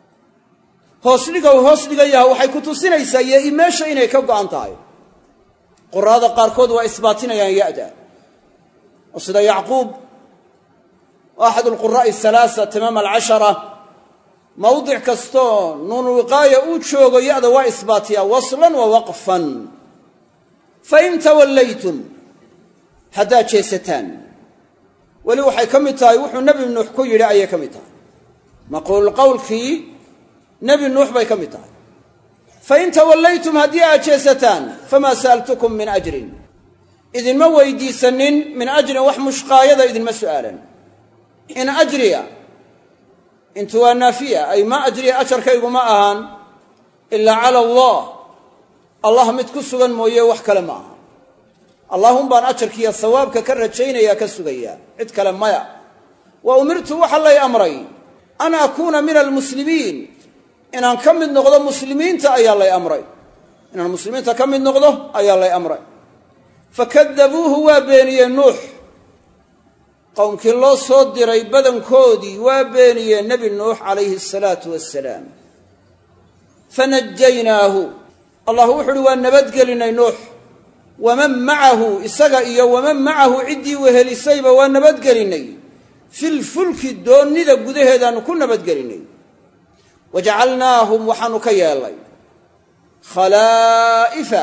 hoos dhiga uu hoos dhigan yaha waxay ku tusinaysaa yei meesha inay ka go'an tahay qura'ada qaarkood waa isbaatinayaan ya'da oo sida yacquub oo axad alquraa'i halaasa tamaama alcashara mawdic kastoo nuunulwiqaaya uu joogo ya'da waa isbaatiyaa waslan wa waqfan fain tawallaytum haddaad jeesataan weli waxay ka mid tahay wuxuu nebi nuux ku yidhi ayay ka mid tahay maquul qowlkii nebi nuux bay ka mid tahay fain tawallaytum haddii aad jeesataan famaa sa'altukum min ajrin idinma weydiisanin min ajrin wax mushqaayada idinma su'aalan in ajriya intu waa naafiya ay maa ajriya ajarkaygu ma ahaan ilaa cala allah allah mid ku sugan mooye wax kale ma aha allahum baan ajarkiiyo sawaabka ka rajaynayaa ka sugayaa cid kale maya wa umirtu waxa lay amray an akuuna min almuslimiin inaan ka mid noqdo muslimiinta ayaa lay amray inaan muslimiinta ka mid noqdo ayaa lay amray fakadabuuhu waa beeniyeen nuux qowmkii loo soo diray badankoodii waa beeniyeen nebi nuux calayhi asalaatu wassalaam fanajaynaahu allah wuxu uhi waa nabadgelinay nuux waman macahu isaga iyo waman macahu ciddii wehelisayba waa nabadgelinay filfulki doonnida gudaheedaannu ku nabadgelinay wajacalnaahum waxaanu ka yeelnay khalaa'ifa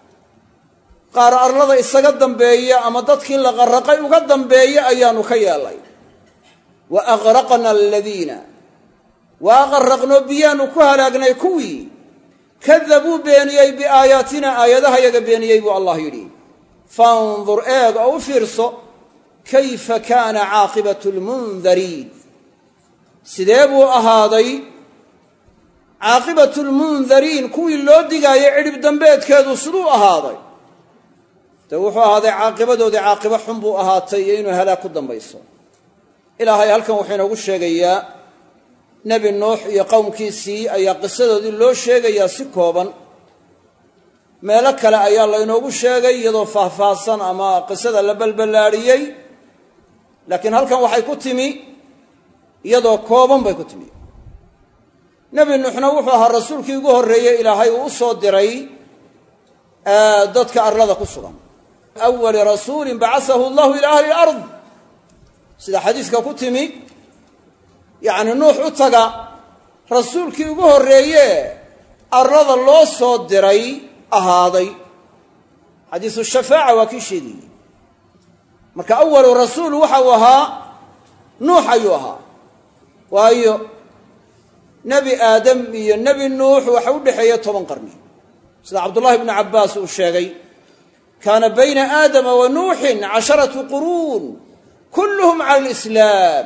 qaar arlada isaga dambeeya ama dadkii la qarraqay uga dambeeya ayaannu ka yeelnay wa aqraqna aladiina wa aqarraqno biyaannu ku halaagnay kuwii kadabuu beeniyey biaayaatina aayadaha yaga beeniyey buu allah yidhi fandur eeg oo u fiirso kayfa kaana caaqibatu lmundariin sidee buu ahaaday caaqibatu lmundariin kuwii loo digaayay cidhib dambeedkeedu siduu ahaaday de wuxuu ahaaday caaqibadoodii caaqibo xun buu ahaatay iyo inuu halaag ku dambayso ilaahay halkan wuxuu inoogu sheegayaa nebi nuux iyo qowmkiisii ayaa qisadoodii loo sheegayaa si kooban meelo kale ayaa laynoogu sheegay iyadoo faahfaahsan ama qisada la balballaadhiyey laakiin halkan waxay ku timi iyadoo kooban bay ku timi nebi nuuxna wuxuu ahaa rasuulkii ugu horreeyey ilaahay uu u soo diray dadka arlada ku sugan awali rasuulin bacasahu allahu ilaa ahli alard sida xadiiska ku timi yacni nuux u taga rasuulkii ugu horreeye arlada loo soo diray ahaaday xadiisu shafaaca waa kii sheegayey marka awalu rasuul waxa uu ahaa nuux ayuu ahaa waayo nebi aadam iyo nebi nuux waxa u dhexeeya toban qarni sida cabdullahi ibnu cabbaas uu sheegay kaana bayna aadama wa nuuxin casharatu quruun kulluhum cala alislaam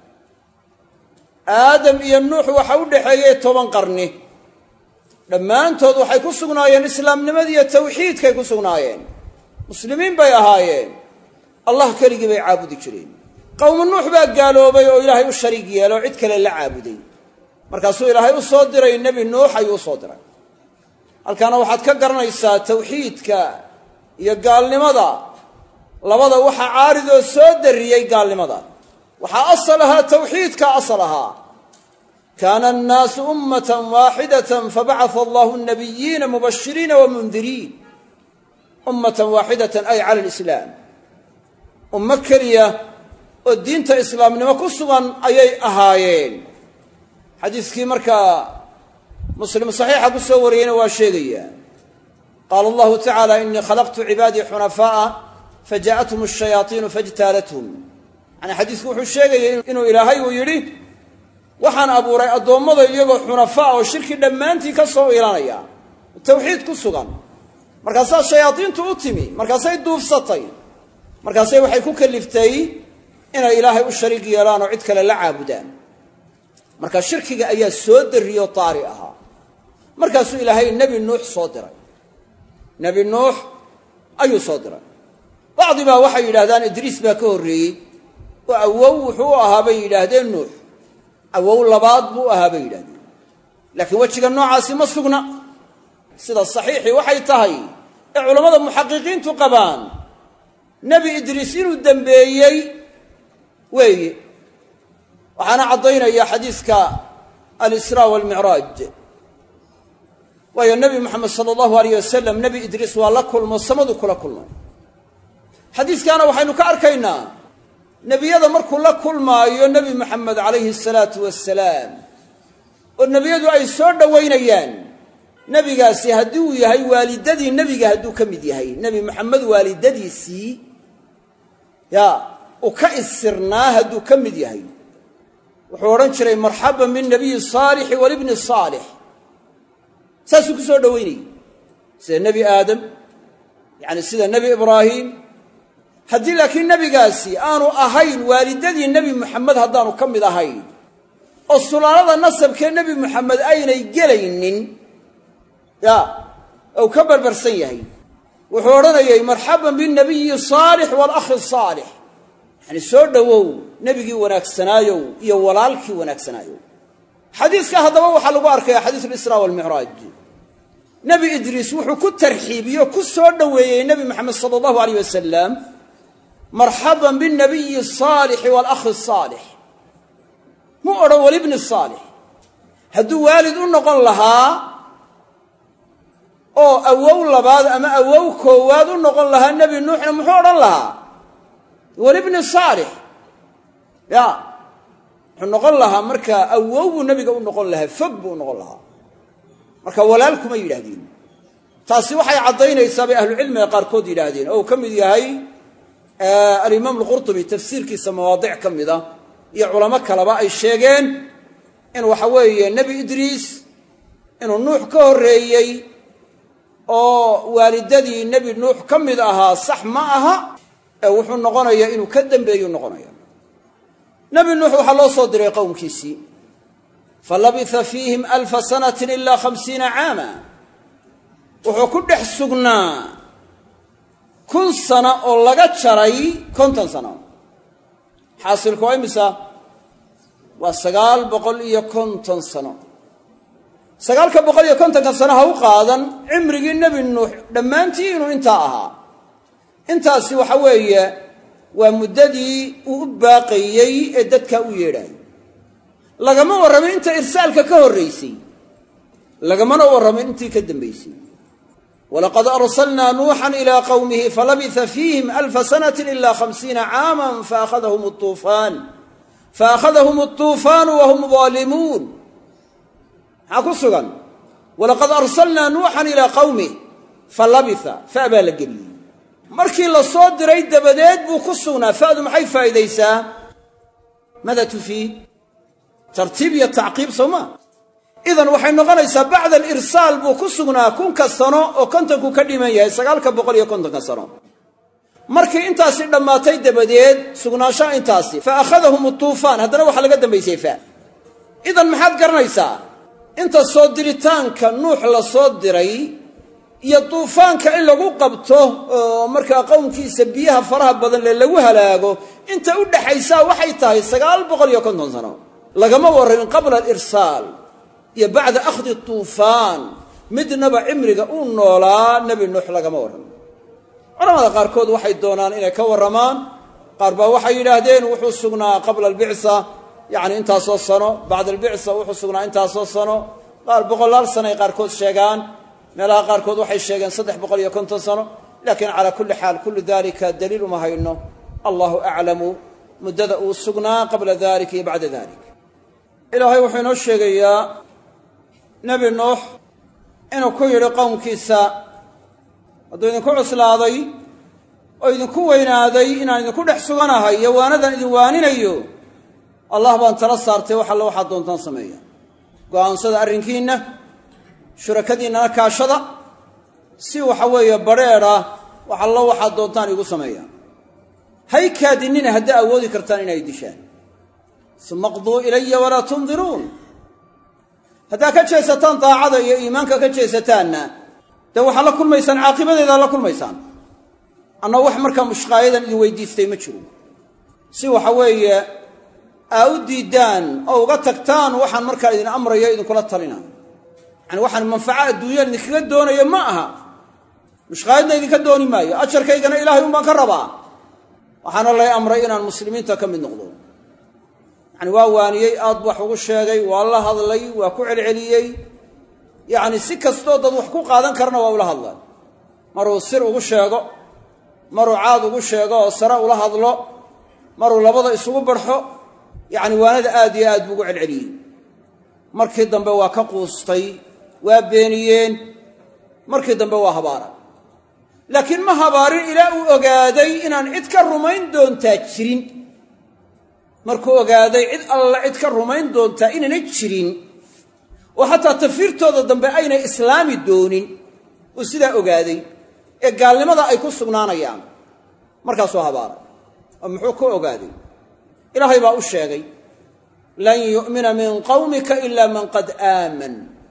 aadam iyo nuux waxa u dhexeeyey toban qarni dhammaantood waxay ku sugnaayeen islaamnimadii iyo tawxiidkay ku sugnaayeen muslimiin bay ahaayeen allah keligii bay caabudi jireen qowmu nuux baa gaaloobay oo ilaahay u shariig yeelo cid kale la caabuday markaasuu ilaahay u soo diray nebi nuux ayuu u soo diray halkaana waxaad ka garanaysaa tawxiidka iyo gaalnimada labada waxaa caaridoo soo darriyey gaalnimada waxaa asal ahaa tawxiidka asal ahaa kaana annaasu ummatan waaxidatan fabacaa allahu nabiyiina mubashiriina wamundiriin ummatan waaxidatan ay cala alislaam ummo keliya oo diinta islaamnimo ku sugan ayay ahaayeen xadiiskii markaa muslim saxiixa ku soo wariyeyna waa sheegaya qaala allahu tacaala inii khalaqtu cibaadii xunafaa'a fajaa'athum ashayaaiinu fajtaalathum yani xadiisku wuxuu sheegayay inuu ilaahay uu yidhi waxaan abuuray addoommada iyagoo xunafaa oo shirki dhammaantii ka soo ilanaya tawxiid ku sugan markaasaa shayaadiintu u timi markaasay duufsatay markaasay waxay ku kaliftay inay ilaahay u shariig yeelaan oo cid kale la caabudaan marka shirkiga ayaa soo darriyo taari ahaa markaasuu ilaahay nebi nuux soo diray nebi nuux ayuu soo diray bacdi baa waxay yidhahdaan idriis baa ka horreeyey oo awow wuxuu u ahaa bay yidhaahdeen nuux awow labaad buu u ahaa bay yidhahdeen laakiin wejiga noocaasi ma sugna sida saxiixii waxay tahay ee culammada muxaqiqiintu qabaan nebi idriis inuu dembeeyey weeye waxaana caddaynaya xadiiska alisraa waalmicraaj waayo nebi moxamed sala allahu alayh wasalam nebi idriis waa la kulmo samadu kula kulmay xadiiskaana waxaynu ka arkaynaa nebiyada markuu la kulmaayo nebi moxamed calayhi asalaatu wassalaam oo nebiyadu ay soo dhowaynayaan nebigaasi haddii uu yahay waalidadii nebiga hadduu ka mid yahay nebi moxamed waalidadiisii yaa uu ka isirnaa hadduu ka mid yahay wuxuu odhan jiray marxaban binnabiyi saalixi walibni saalix saasuu ku soo dhowaynayay sida nebi aadam yacni sida nebi ibraahim haddii laakiin nebigaasi aanu ahayn waalidadii nebi moxamed haddaanu ka mid ahayn oo sulaalada nasabkee nebi moxamed aynay gelaynin ya ou ka barbarsan yahay wuxuu odhanayay marxaban binnabiyi saalix waalakhi saalix yani soo dhowow nebigii wanaagsanaayow iyo walaalkii wanaagsanaayow xadiiska haddaba waxaa lagu arkaya xadiisu lisraa waalmicraaj nebi idriis wuxuu ku tarxiibiyo ku soo dhoweeyey nebi moxamed sala allahu alayh wasalam marxaban binnabiyi saalixi waalakhi saalix mu odhan walibni saalix hadduu waalid u noqon lahaa oo awow labaad ama awow koowaad u noqon lahaa nebi nuuxna muxuu odhan lahaa walibni saalix ya wuxuu noqon lahaa markaa awow buu nebiga u noqon lahaa fog buu u noqon lahaa marka walaal kuma yidhaahdeen taasi waxay caddaynaysaa bay ahlucilmiga qaarkood yidhaahdeen oo uu ka mid yahay alimaam alqurtubi tafsiirkiisa mawaadic ka mida iyo culamo kaleba ay sheegeen in waxa weeye nebi idriis inuu nuux ka horreeyey oo waalidadii nebi nuux ka mid ahaa sax ma aha ee wuxuu noqonayaa inuu ka dambeeyuu noqonaya nebi nuux waxaa loo soo diray qowmkiisii falabitha fiihim alfa sanatin ilaa khamsiina caama wuxuu ku dhex sugnaa kun sano oo laga jaray konton sano xaasilku waa imisa waa sagaal boqol iyo konton sano sagaalka boqol iyo kontonka sano ha u qaadan cimrigii nebi nuux dhammaantii inuu intaa ahaa. intaasi waxa weeye waa muddadii uu u baaqayey ee dadka u yeedhaayay. lagama warramin inta irsaalka ka horraysay, lagamana warramin intii ka dambaysay. walaqad arsalnaa nuuxan ilaa qawmihi falabitha fiihim alfa sanatin ilaa khamsiina caaman faakhadahum atuufaan faakhadahum atuufaanu wahum daalimuun. maxaa ku sugan walaqad arsalnaa nuuxan ilaa qawmih falabitha fa baa la geliyey. markii la soo diray dabadeed buu ku sugnaa. fa'du maxay faa'iidaysaa? maada tufiid? tartiib iyo tacqiib soo maa. idan waxay noqonaysaa bacda alirsaal buu ku sugnaa kunka sano oo kontonku ka dhiman yahay sagaalka boqol iyo kontonka sano. markii intaasi dhammaatay dabadeed sugnaanshaha intaasi fa akhadahum atuufaan, haddana waxaa laga dambaysay fa. idan maxaad garanaysaa inta soo diritaanka nuux la soo diray iyo duufaanka in lagu qabto oo markaa qowmkiisa biyaha faraha badan le lagu halaago inta u dhaxaysaa waxay tahay sagaal boqol iyo konton sano. lagama warramin qabla alirsaal iyo bacda akhdi tuufaan midnaba cimriga uu noolaa nebi nuux lagama warramin. culamada qaarkood waxay doonaan inay ka warramaan. qaar baa waxay yidhaahdeen wuxuu sugnaa qabla albicsa, yacni intaasoo sano, bacda albicsa wuxuu sugnaa intaasoo sano. qaar boqolaal sano ay qaarkood sheegaan, meelaha qaarkood waxay sheegeen saddex boqol iyo konton sano. laakiin calaa kulli xaal kullu dalika daliil uma hayno. allahu aclamu muddada uu sugnaa qabla dalik iyo bacda dalik. ilaahay wuxuu inoo sheegayaa nebi nuux inuu ku yidhi qowmkiisa hadduu idinku cuslaaday oo idinku weynaaday inaan idinku dhex suganahay iyo waanadan idin waaninayo, allah baan tala saartay wax alla waxaad doontaan sameeya. go'aansada arrinkiinna, shurakadiinnana kaashada, si waxa weeye badrheedha wax allo waxaad doontaan igu sameeya. hay kaadinnina haddaa awoodi kartaan inay dishaan. suma qduu ilaya walaa tundiruun. haddaa ka jeesataan daacada iyo iimaanka ka jeesataanna dee waxaad la kulmaysaan caaqibadeedaad la kulmaysaan. anna wax markaa mushqaayadan idin weydiistay ma jiro. si waxa weeye aa u diiddaan oo uga tagtaan waxaan markaa idin amrayo idinkula talinayo. yani waxaan manfaco adduunyada idinkaga doonayo ma aha, mushqaayadna idinka dooni maayo, ajarkaygana ilaahay un baan ka rabaa. waxaana lay amray inaan muslimiinta ka mid noqdo. yani waa waaniyey, aad wax ugu sheegay, waa la hadlay, waa ku celceliyey. yacni si kastoo dad wax ku qaadan karana waa ula hadlay. maruu sir ugu sheego, maruu caad ugu sheego oo sare ula hadlo, maruu labada isugu barxo. yacni waanada aad iyo aad buu ugu celceliyey. markii dambe waa ka quustay, waa beeniyeen. markii dambe waa habaara. laakiin ma habaarin ilaa uu ogaaday inaan cid ka rumayn doontaa jirin. markuu ogaaday cid alla cid ka rumayn doontaa inayna jirin oo xataa tafiirtooda dambe aynay islaami doonin, uu sidaa ogaaday ee gaalnimada ay ku sugnaanayaan, markaasuu habaaray. oo muxuu ka ogaaday? ilaahay baa u sheegay lan yu'mina min qawmika ilaa man qad aaman.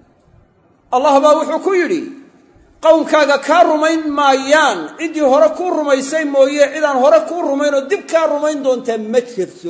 allah baa wuxuu ku yidhi qowmkaaga kaa rumayn maayaan ciddii hore kuu rumaysay mooye cidaan hore kuu rumayn oo dib kaa rumayn doontaa ma jirto.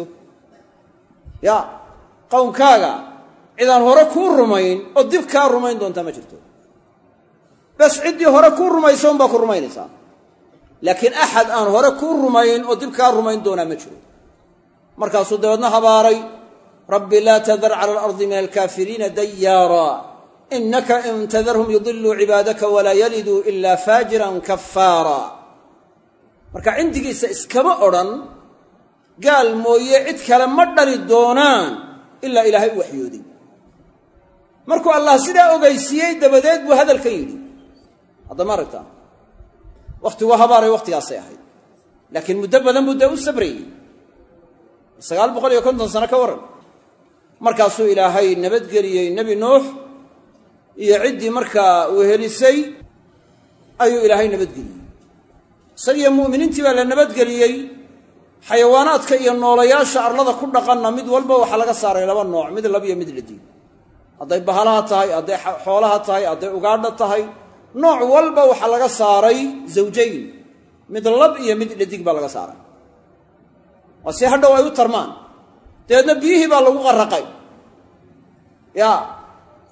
ya qowmkaaga cidaan hore kuu rumayn oo dib kaa rumayn doontaa ma jirto. bas ciddii hore kuu rumaysa unbaa ku rumaynaysaa. laakiin axad aan hore kuu rumayn oo dib kaa rumayn doonaa ma jiro. markaasuu dabeedna habaaray rabbi laa tadar cala alardi min alkaafiriina dayaara inaka in tadarhum yudiluu cibaadaka walaa yaliduu ilaa faajiran kafaara. marka cindigiisa iskama odhan gaal mooye cid kale ma dhali doonaan ilaa ilaahay u waxyooday. markuu allah sidaa ogeysiiyey dabadeed buu hadalkan yidhi. haddama aragtaa wakhtigu habaaray wakhtigaasay ahayd. laakiin muddo badan buu dee u sabrayey, sagaal boqol iyo konton sano ka warran. markaasuu ilaahay nabadgeliyey nebi nuux iyo ciddii markaa uu helisay ayuu ilaahay nabadgeliyey. isagiyo mu'miniintii baa la nabadgeliyey. xayawaanaadka iyo noolayaasha arlada ku dhaqanna mid walba waxaa laga saaray laba nooc, mid lab iyo mid ladiin. hadday bahalaha tahay, hadday xoolaha tahay, hadday ugaadha tahay, nooc walba waxaa laga saaray zawjayn, mid lab iyo mid dhadig baa laga saaray. waa si hadhow ay u tarmaan. dabeedna biyihii baa lagu qarraqay. ya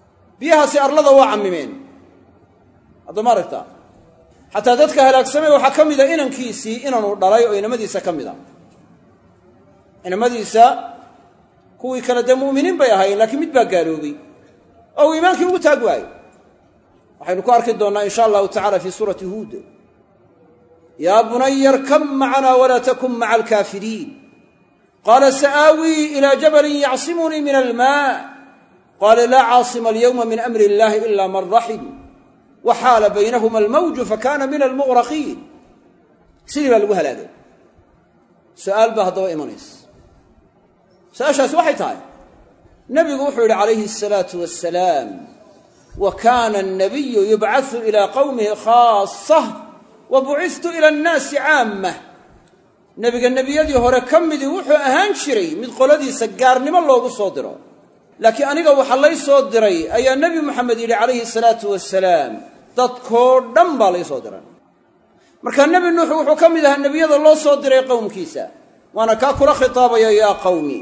biyahaasi arlada waa cammimeen haddama aragtaa xataa dadka halaagsamay waxaa ka mida inankiisii inanuu dhalay oo inamadiisa ka mid a inamadiisa kuwii kale dee mu'miniin bay ahaayeen laakiin mid baa gaaloobay oo uu iimaankii ugu taag waayey waxaynu ku arki doonnaa in sha allahu tacala fii suurati huud yaa bunaya arkab macanaa walaa takun maca alkaafiriin qaala sa'aawii ilaa jabalin yacsimunii min almaa qaala laa caasima alyawma min amri illahi ila man raxim waxaala baynahuma almawju fakana min almughraqiin sidii baa lagu halaagay su'aal baa haddaba imanaysa su-aashaasi waxay tahay nebigu wuxuu yidhi calayhi asalaatu wassalaam wa kaana annabiyu yubcathu ilaa qowmihi khaasah wa bucithtu ila annaasi caamah nebiga nebiyadii hore ka midii wuxuu ahaan jiray mid qoladiisa gaarnimo loogu soo diro laakiin aniga waxa lay soo diray ayaa nebi moxamed yidhi calayhi salaatu wasalaam dadkoo dhan baa lay soo diray markaa nebi nuux wuxuu ka mid ahaa nebiyada loo soo diray qowmkiisa waana kaa kula khitaabaya yaa qawmi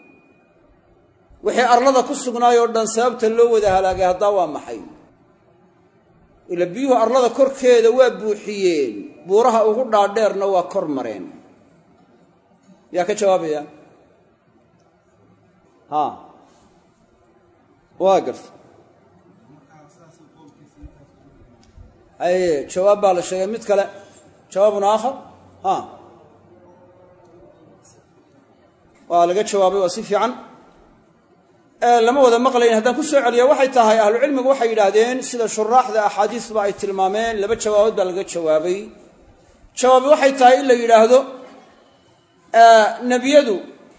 wixii arlada ku sugnaayoo dhan sababta loo wada halaagay haddaa waa maxay ila biyuhu arlada korkeeda waa buuxiyeen buuraha ugu dhaadheerna waa kor mareen yaa ka jawaabaya ha waa garta haye jawaab baa la sheegay mid kale jawaabun aakhar ha waa laga jawaabay waa si fiican lama wada maqlayn haddaan ku soo celiya waxay tahay ahlucilmigu waxay yidhaahdeen sida shuraaxda axaadiisba ay tilmaameen laba jawaabood baa laga jawaabay jawaabi waxay tahay in la yidhaahdo nebiyadu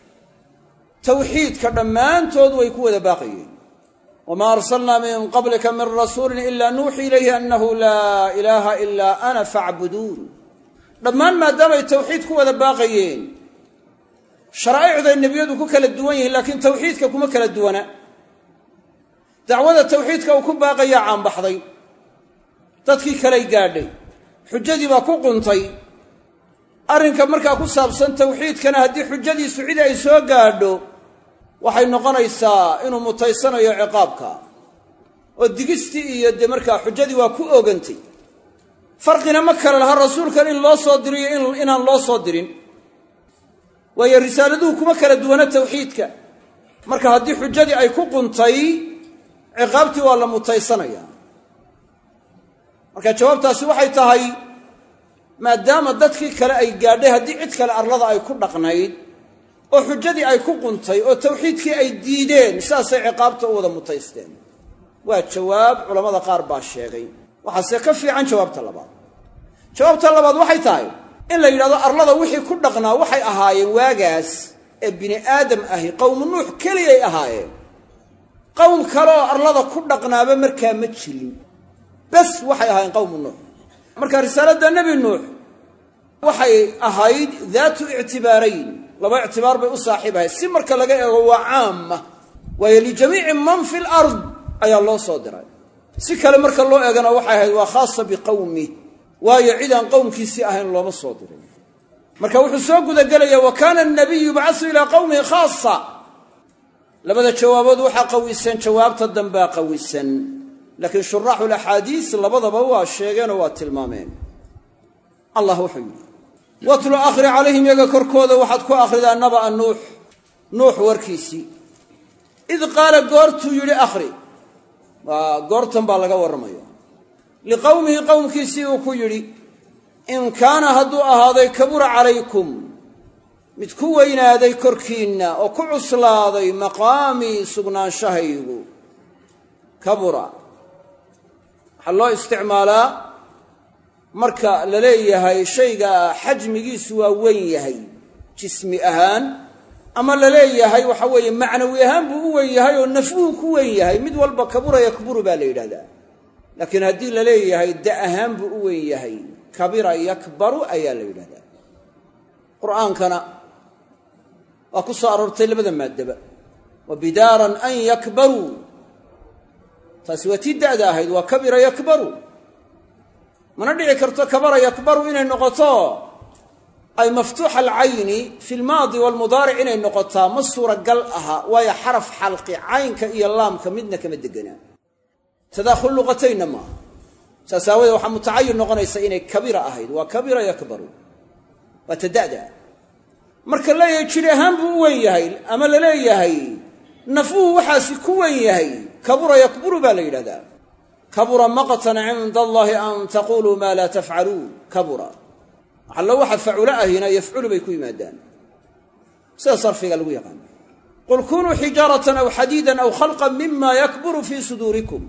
tawxiidka dhammaantood way ku wada baaqayeen wamaa arsalnaa min qablika min rasuulin ilaa nuuxii ilayhi annahu laa ilaaha ilaa ana facbuduun dhammaan maadaamay tawxiid ku wada baaqayeen sharaa'icday nebiyadu ku kala duwan yihiin laakiin tawxiidka kuma kala duwana dacwada tawxiidka uu ku baaqayaa caanbaxday dadkii kaley gaadhay xujadii baa ku quntay arrinka markaa ku saabsan tawxiidkana haddii xujadiisu cid ay soo gaadho waxay noqonaysaa inuu mutaysanayo ciqaabka oo digistii iyo dee markaa xujadii waa ku oogantay farqina ma kale laha rasuulkan in loo soo diriyo inaan loo soo dirin waayo risaaladuhu kuma kala duwana tawxiidka marka haddii xujadii ay ku quntay ciqaabtii waa la mutaysanayaa marka jawaabtaasi waxay tahay maadaama dadkii kale ay gaadhay haddii cid kale arlada ay ku dhaqnayd oo xujadii ay ku quntay oo tawxiidkii ay diideen sidaasay ciqaabta u wada mutaysteen waa jawaab culammada qaar baa sheegay waxaase ka fiican jawaabta labaad jawaabta labaad waxay tahay in la yidhahdo arlada wixii ku dhaqnaa waxay ahaayeen waagaas ee bini aadam ahi qowmu nuux keliyay ahaayeen qowm kale oo arlada ku dhaqnaaba markaa ma jirin bas waxay ahaayeen qowmu nuux marka risaaladda nebi nuux waxay ahayd daatu ictibaarayn laba ictibaar bay u saaxiib ahayd si marka laga eego waa caama waayo lijamiici man fi lard ayaa loo soo diray si kale marka loo eegana waxay ahayd waa khaasa biqowmi waayo cid aan qowmkiisii ahayn looma soo dirin marka wuxuu soo gudagelayaa wa kaana annabiyu yubcasu ilaa qowmihi khaasa labada jawaabood waxaa qawisan jawaabta dambaa qawisan laakiin shuraaxu laxaadiis labadaba waa sheegeenoo waa tilmaameen allah wuxuu yidhi watlu akhri calayhim yaga korkooda waxaad ku akhridaa naba'a nuux nuux warkiisii id qaala goortuu yidhi akhri waa goortan baa laga warramaya liqowmihi qowmkiisii uu ku yidhi in kaana hadduu ahaaday kabura calaykum mid ku weynaaday korkiinna oo ku cuslaaday maqaamii sugnaanshahaygu kabura waxaa loo isticmaalaa marka la leeyahay shayga xajmigiisu waa weyn yahay jismi ahaan ama la leeyahay waxa weeye macnawi ahaan buu u weyn yahay oo nafwuhu ku weyn yahay mid walba kabura yakburu baa la yidhahdaa laakiin haddii la leeyahay da ahaan buu u weyn yahay kabira yakbaru ayaa la yidhahdaa qur'aankana waa ku soo aroortay labada maaddaba wa bidaaran an yakbaruu taasi waa tii da'da ahayd waa kabira yakbaru mana dhici karto kabara yakbaru inay noqoto ay maftuuxa alcayni fi lmaadi waalmudaaric inay noqotaa ma suuragal aha waayo xaraf xalqi caynka iyo laamka midna kama deganaa tadaakhul luqatayna maaha saas aawadeed waxaa mutacayin noqonaysa inay kabira ahayd waa kabira yakbaru waa tada'da marka leeyahay jir ahaan buu u weyn yahay ama la leeyahay nafuhu waxaasi ku weyn yahay kabura yakburu baa la yidhahdaa kabura maqtan cinda allahi an taquluu maa laa tafcaluun kabura allo waxa facula ahina yafculu bay ku yimaadaan sida sarfiga lagu yaqaano qul kunuu xijaaratan aw xadiidan aw khalqan mima yakburu fii suduurikum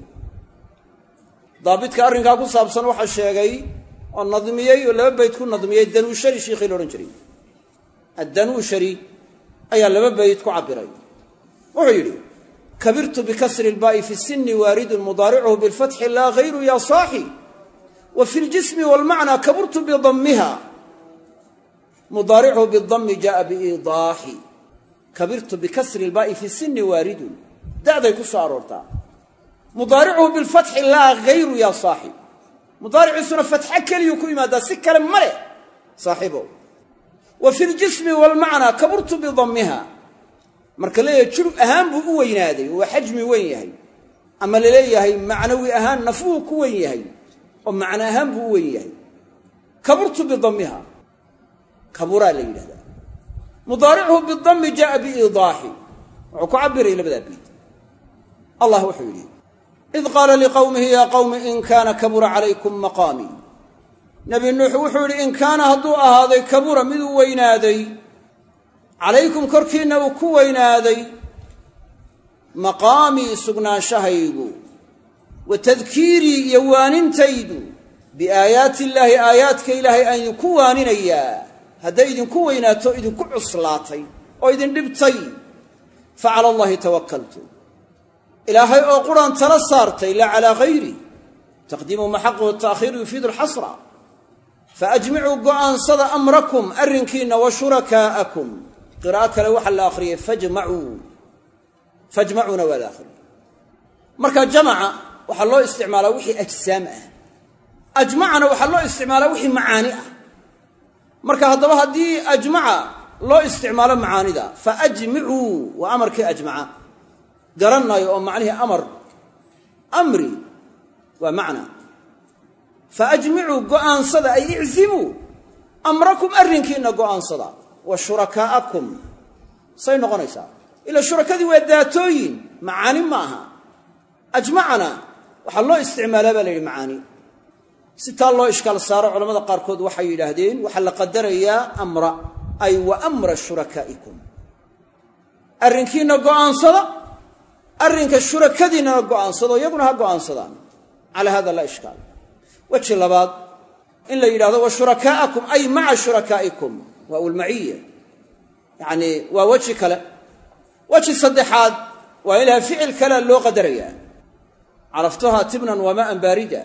daabidka arrinkaa ku saabsan waxaa sheegay oo nadmiyey oo laba bayd ku nadmiyey danuushari shiikhii la odhan jiray addanuushari ayaa laba bayd ku cabiray wuxuu yidhi kabirtu bikasri lbaa'i fi sinni waaridun mudaaricuhu bilfatxi laa hayru ya saaxi wa fi ljismi walmacnaa kaburtu bidammiha mudaaricuhu bidammi jaaa biidaaxi kabirtu bikasri lbaa'i fi sinni waaridun da'day ku soo aroortaa mudaaricuhu bilfatxi laa hayru ya saaxi mudaariciisuna fatxa keliyuu ku yimaadaa si kale ma leh saaxiibow wa fi ljismi walmacnaa kaburtu bidammiha marka leeyahay jir ahaan buu u weynaaday waa xajmi weyn yahay ama laleeyahay macnawi ahaan nafuhu ku weyn yahay oo macno ahaan buu u weyn yahay kaburtu bidammiha kaburaa la yidhahdaa mudaaricuhu bidammi jaaa biidaaxi wuxuu ku cabiray labadaa biid allah wuxuu yidhi id qaala liqowmihi yaa qowmi in kaana kabura calaykum maqaamii nebi nuux wuxuu yidhi in kaana hadduu ahaaday kabura miduu weynaaday calaykum korkiinna uu ku weynaaday maqaamii sugnaanshahaygu wa tadkiirii iyo waanintaydu biaayaati illaahi aayaadka ilaahay aan idinku waaninayaa hadday idinku weynaato idinku cuslaatay oo idin dhibtay fa cala allahi tawakkaltu ilaahay oo quraan tala saartay laa calaa hayri taqdiimu maxaquhu ta'khiiru yufiidu alxasra faajmicuu go'aansada amrakum arrinkiinna wa shurakaa'akum qiraa'o kale waxaa la akhriyey fajmacuu fajmacuuna waa la akhriyey marka jamaca waxaa loo isticmaalaa wixii ajsaam ah ajmacana waxaa loo isticmaalaa wixii macaani ah marka haddaba haddii ajmaca loo isticmaalo macaanida faajmicuu waa amarkii ajmaca garanayo oo macnihii amar amri waa macna faajmicuu go'aansada ay iczimuu amrakum arrinkiinna go'aansada wa shurakaa'akum say noqonaysaa ilaa shurakadii waa daatooyin macaani ma aha ajmacana waxaa loo isticmaalaa baa la yidhi macaani si taa loo ishkaal saaro culamada qaarkood waxay yidhaahdeen waxaa la qadarayaa amra ay wa amra shurakaa'ikum arrinkiinna go'aansada arrinka shurakadiinnana go'aansado iyaguna ha go'aansadaan calaa hada laa ishkaal weji labaad in la yidhahdo wa shurakaa'akum ay maca shurakaa'ikum waa ulmaciya yacnii waa weji kale weji saddexaad waa ilaha ficil kalea loo qadarayaa caraftuha tibnan wamaa'an baarida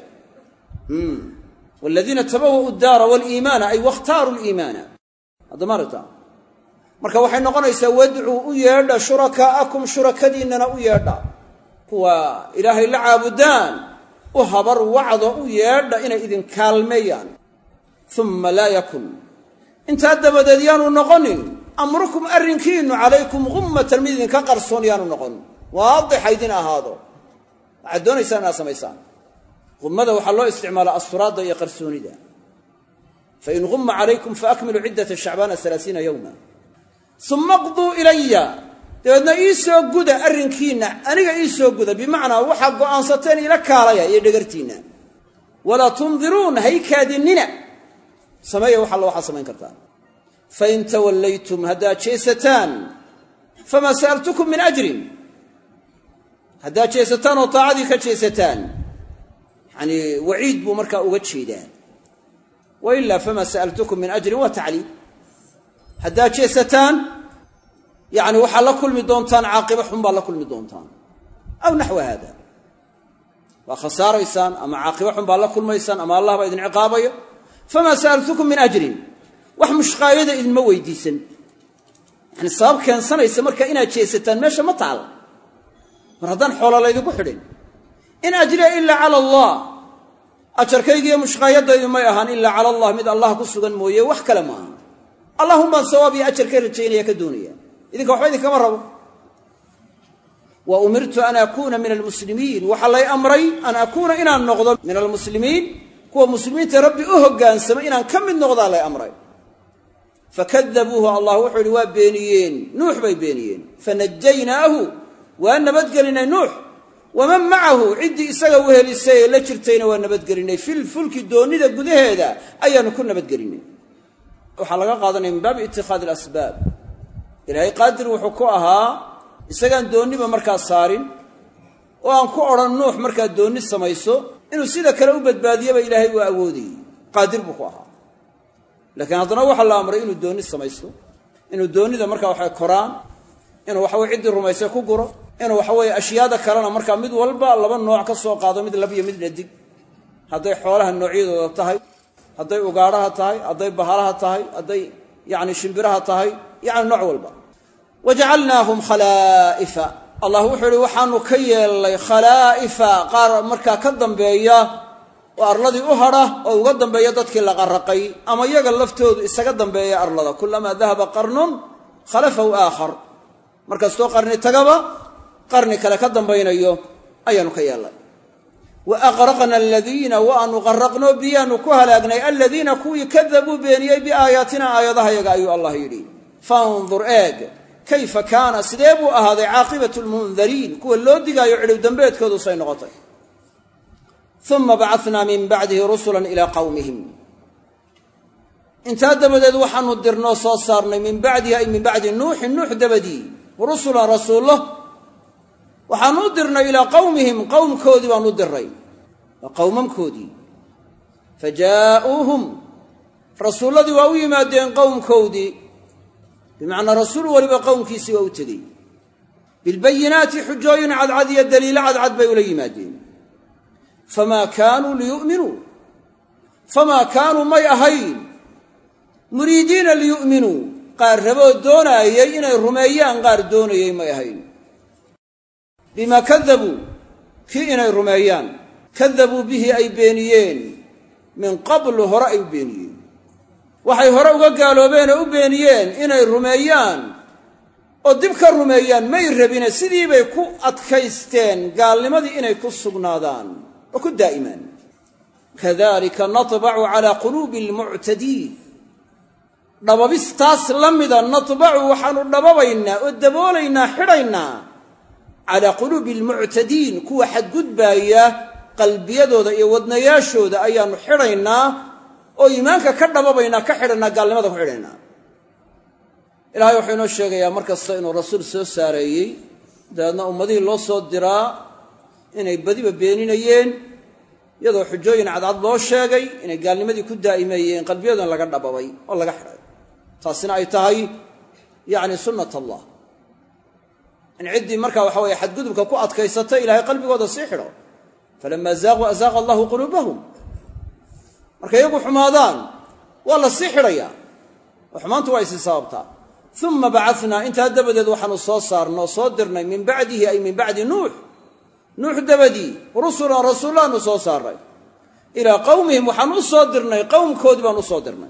waladiina tabawa'u daara waliimaana ay wakhtaaru liimaana haddamaarta marka waxay noqonaysaa wadcuu u yeedha shurakaa'akum shurakadiinnana u yeedha kuwa ilaahay la caabudaan u habar wacdo u yeedha inay idin kaalmeeyaan uma laa yakun intaa dabadeed yaanu noqonin amrukum arrinkiinnu calaykum gummatan mid idinka qarsoon yaanu noqon waadixa idin ahaado waxaad doonaysaan inaad samaysaan gummada waxaa loo isticmaalaa asturaadda iyo qarsoonida fain gumma calaykum faakmiluu ciddata shacbaana alaaiina yowma uma qduu ilaya dabeedna ii soo guda arrinkiinna aniga ii soo guda bimacnaa waxaa go'aansateen ila kaalaya iyo dhegartiinna walaa tundiruun haykaadinnina sameeya wax alla waxaad samayn kartaan fain tawallaytum haddaad jeesataan famaa sa'altukum min ajrin haddaad jeesataan oo taacadii ka jeesataan yacanii waciid buu markaa uga jeedaa wa ilaa famaa sa'altukum min ajrin waa tacliim haddaad jeesataan yacni waxaad la kulmi doontaan caaqibo xun baad la kulmi doontaan aw naxwa haada waa khasaaraysaan ama caaqibo xun baad la kulmaysaan ama allah baa idin ciqaabayo famaa sa'altukum min ajrin wax mushqaayada idinma weydiisan yani sabab keensanaysa marka inaad jeesataan meesha ma taal mar haddaan xoola laydinku xidhin in ajriya ilaa cala allah ajarkaygiiyo mushqaayadaydu may ahaan ilaa cala allah mid allah ku sugan mooye wax kale ma aha allahum baan sawaab iyo ajar ka rajaynaya ka doonaya idinka waxba idinkama rabo wa umirtu an akuuna min almuslimiin waxaa lay amray an akuuna inaan noqdo min almuslimiin kuwa muslimiinta rabbi u hoggaansamo inaan ka mid noqdaa lay amray fakadabuuhu allah wuxuu yidhi waa beeniyeen nuux bay beeniyeen fanajaynaahu waa nabadgelinay nuux waman macahu ciddii isaga wehelisay ee la jirtayna waa nabadgelinay filfulki doonnida gudaheeda ayaanu ku nabadgelinay waxaa laga qaadanaya min baabi itikhaadi alasbaab ilaahay qaadir wuxuu ku ahaa isagaan doonniba markaa saarin oo aan ku odhan nuux markaa doonni samayso inuu sida kale u badbaadiyaba ilaahay waa awoodayey qaadir buu ku ahaa laakiin haddana waxaa la amray inuu doonni samaysto inuu doonnida markaa waxay koraan inuu waxaweye ciddii rumaysay ku guro inuu waxaweeye ashyaada kalena markaa mid walba laba nooc ka soo qaado mid lab iyo mid dhadig hadday xoolaha noocyadooda tahay hadday ugaadhaha tahay hadday bahalaha tahay hadday yacni shimbiraha tahay yacni nooc walba wajacalnaahum khalaa'ifa allah wuxuu ihi waxaanu ka yeelnay khalaa'ifa qaar markaa ka dambeeya oo arladii u hadha oo uga dambeeya dadkii la qarraqay ama iyaga laftoodu isaga dambeeya arlada kullamaa dahaba qarnun khalafahu aakhar markastoo qarni tagaba qarni kale ka dambaynayo ayaanu ka yeelnay wa aqraqna aladiina waanu qarraqnoo biyaanu ku halaagnay aladiina kuwii kadabuu beeniyey biaayaatina aayadaha yaga ayuu allah yidhi fandur eeg kayfa kaana sidee buu ahaaday caaqibatu lmundariin kuwa loo digaayo cidhiw dambeedkoodu say noqotay uma bacatnaa min bacdihi rusulan ilaa qawmihim intaa dabadeed waxaanu dirnoo soo saarnay min bacdihi ay min bacdi nuuxin nuux dabadii rusulan rasuullo waxaanu u dirnay ilaa qawmihim qowmkoodii baanu u dirnay waa qowmamkoodii fajaa'uuhum rasuulladii waa u yimaadeen qowmkoodii bimacnaa rasuul weliba qowmkiisii waa u tegey bilbayinaati xujooyin cadcad iyo daliilo cadcad bay ula yimaadeen famaa kaanuu liyu'minuu famaa kaanuu may ahayn muriidiina liyu'minuu qaar raboo doonaayay inay rumeeyaan qaar doonayay may ahayn bimaa kadabuu kii inay rumeeyaan kadabuu bihi ay beeniyeen min qablu hore ay u beeniyeen waxay hore uga gaaloobeen oo u beeniyeen inay rumeeyaan oo dib ka rumeeyaan may rabine sidii bay ku adkaysteen gaalnimadii inay ku sugnaadaan oo ku daa'imaan kadalika natbacu calaa quluubi almuctadiin dhababistaas la mida natbacu waxaanu dhababaynaa oo daboolaynaa xidhaynaa calaa quluubi almuctadiin kuwa xadgudbaaya qalbiyadooda iyo wadnayaashooda ayaanu xidhaynaa oo iimaanka ka dhababaynaa ka xidhaynaa gaalnimada ku xidhaynaa ilaahay wuxuu inoo sheegayaa mar kasta inuu rasuul soo saareeyey dabeedna ummadihii loo soo diraa inay badiba beeninayeen iyadoo xujooyin cadcad loo sheegay inay gaalnimadii ku daa'imeeyeen qalbiyadoona laga dhababay oo laga xidhay taasina ay tahay yacni sunnat allah in ciddii markaa waxa weeye xadgudubka ku adkaysatay ilaahay qalbigooda sii xidho falamaa zaaquu azaaqa allahu quluubahum markay iyagu xumaadaan waa la sii xidhayaa oo xumaantu waa isii sababtaa uma bacatnaa intaa dabadeed waxaanu soo saarnoo soo dirnay min bacdihi ay min bacdi nuux nuux dabadii rusulan rasuullaanu soo saarnay ilaa qowmihim waxaan u soo dirnay qowmkoodii baan u soo dirnay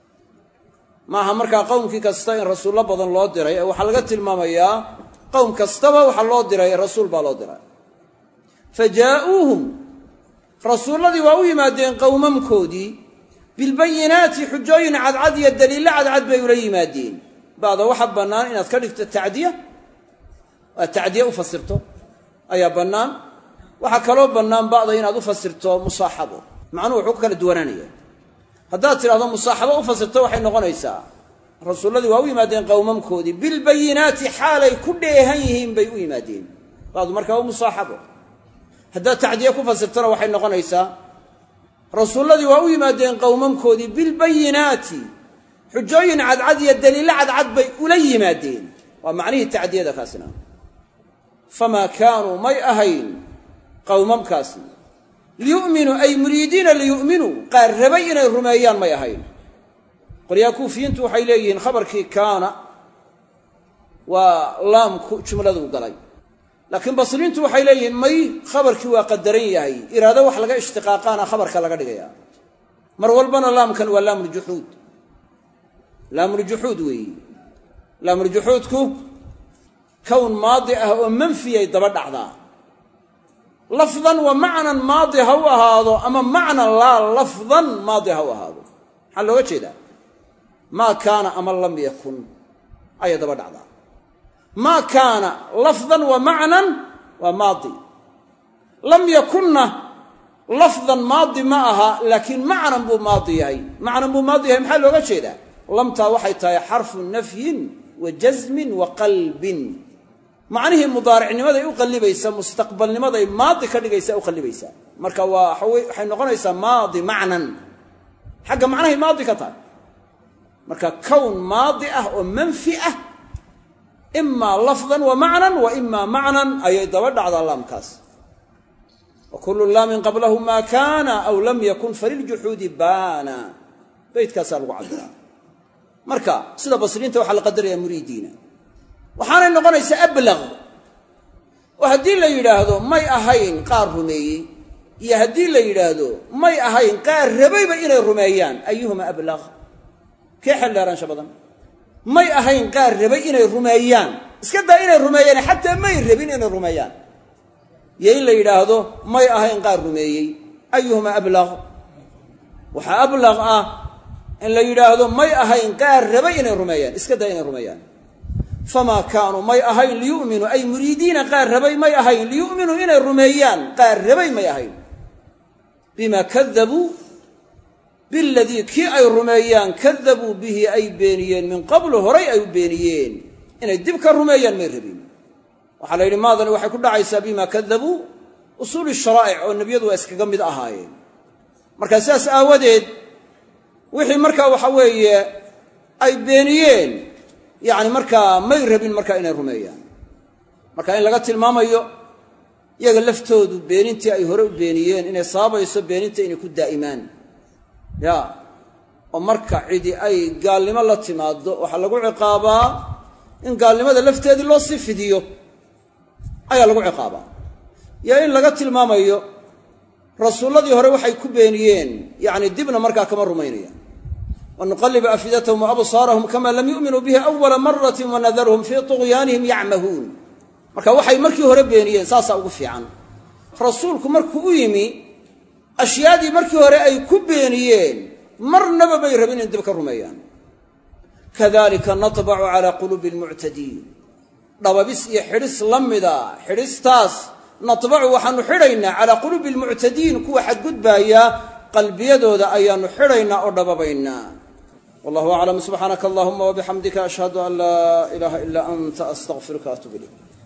maaha markaa qowmkii kasta in rasuullo badan loo diray ee waxaa laga tilmaamayaa qowm kastaba waxaa loo diray rasuul baa loo diray fajaa'uuhum rasuulladii waa u yimaadeen qowmamkoodii bilbayinaati xujooyin cadcad iyo daliillo cadcad bay ula yimaadeen bacda waxa bannaan inaad ka dhigto tacdiya aad tacdiye u fasirto ayaa bannaan waxaa kaloo bannaan bacda inaad u fasirto musaaxabo macnuhu wuxuu ku kala duwanaanaya haddaad tidhahdo musaaxabo u fasirto waxay noqonaysaa rasuulladii waa u yimaadeen qowmamkoodii bilbayinaati xaalay ku dheehan yihiin bay u yimaadeen bacdu markaa waa musaaxabo haddaad tacdiye ku fasirtona waxay noqonaysaa rasuulladii waa u yimaadeen qowmamkoodii bilbayinaati xujooyin cadcad iyo daliillo cadcad bay ula yimaadeen waa macnihii tacdiyada kaasina famaa kaanuu may ahayn qowmamkaasi liyu'minuu ay muriidiina liyu'minuu qaar rabay inay rumeeyaan may ahayn qolyaha kuufiyiintu waxay leeyihiin khabarkii kaana waa laamku jumladu galay laakiin basriintu waxay leeyihiin may khabarkii waa qadaran yahay iraado wax laga ishtiqaaqaana khabarka laga dhigaya mar walbana laamkan waa laamuljuxuud laamuljuxuud weeye laamuljuxuudku kown maadi ah oo manfiyay daba dhacdaa lafdan wa macnan maadi ha u ahaado ama macnan laa lafdan maadi ha u ahaado maxaa looga jeedaa maa kaana ama lam yakun ayay daba dhacdaa maa kaana lafdan wa macnan waa maadi lam yakunna lafdan maadi ma aha laakiin macnan buu maadi yahay macnan buu maadi yahay maxaa looga jeedaa lamtaa waxay tahay xarfu nafyin wa jasmin wa qalbin macnihii mudaaricnimaday u qallibaysaa mustaqbalnimaday maadi ka dhigaysaa u qallibaysaa marka waa waxay noqonaysaa maadi macnan xagga macnahay maadi ka tahay marka kown maadi ah oo manfi ah imaa lafdan wa macnan wa imaa macnan ayay daba dhacdaa laamkaas wa kullu laamin qablahu maa kaana aw lam yakun faliljuxuudi baana baydkaasaa lagu cabiraa marka sida basriinta waxaa la qadarayaa muriidiina waxaanay noqonaysaa ablaq oo haddii la yidhaahdo may ahayn qaar rumeeyey iyo haddii la yidhaahdo may ahayn qaar rabayba inay rumeeyaan ayuhuma ablaq kee xeldheeraansha badan may ahayn qaar rabay inay rumeeyaan iska daa inay rumeeyaan xataa may rabin inay rumeeyaan iyo in la yidhaahdo may ahayn qaar rumeeyey ayuhuma ablaq waxaa ablaq ah in la yidhaahdo may ahayn qaar rabay inay rumeeyaan iska daa inay rumeeyaan famaa kaanuu may ahayn liyu'minuu ay muriidiina qaar rabay may ahayn liyu'minuu inay rumeeyaan qaar rabay may ahayn bimaa kadabuu biladii kii ay rumeeyaan kadabuu bihi ay beeniyeen min qablu horay ay u beeniyeen inay dib ka rumeeyaan may rabin waxaa la yidhi maadani waxay ku dhacaysaa bimaa kadabuu usuuli sharaa'ic oo nebiyadu waa iskaga mid ahaayeen markaa sidaas aawadeed wixii markaa waxa weeye ay beeniyeen yacni markaa may rabin markaa inay rumeeyaan marka in laga tilmaamayo iyaga laftoodu beenintii ay hore u beeniyeen inay sababayso beeninta inay ku daa'imaan ya oo marka cidi ay gaalnimo la timaado waxaa lagu ciqaabaa in gaalnimada lafteedii loo sii fidiyo ayaa lagu ciqaabaa iyo in laga tilmaamayo rasuulladii hore waxay ku beeniyeen yacni dibna markaa kama rumaynayaan wanuqallibu afidatahum wa absaarahum kama lam yu'minuu bihi awala maratin wanadaruhum fii tughyaanihim yacmahuun marka waxay markii hore beeniyeen saasaa ugu fiican rasuulku markuu u yimi ashyaadii markii hore ay ku beeniyeen marnaba bay rabin in dib ka rumeeyaan kadalika natbacu calaa quluubi almuctadiin dhababis iyo xidhis la mida xidhistaas natbacu waxaanu xidhaynaa calaa quluubi almuctadiin kuwa xadgudbaaya qalbiyadooda ayaanu xidhaynaa oo dhababaynaa wallahu aclam subxaanaka allahuma wabixamdika ashhadu an laa ilaaha ilaa anta astaqfiruka atuub ilayk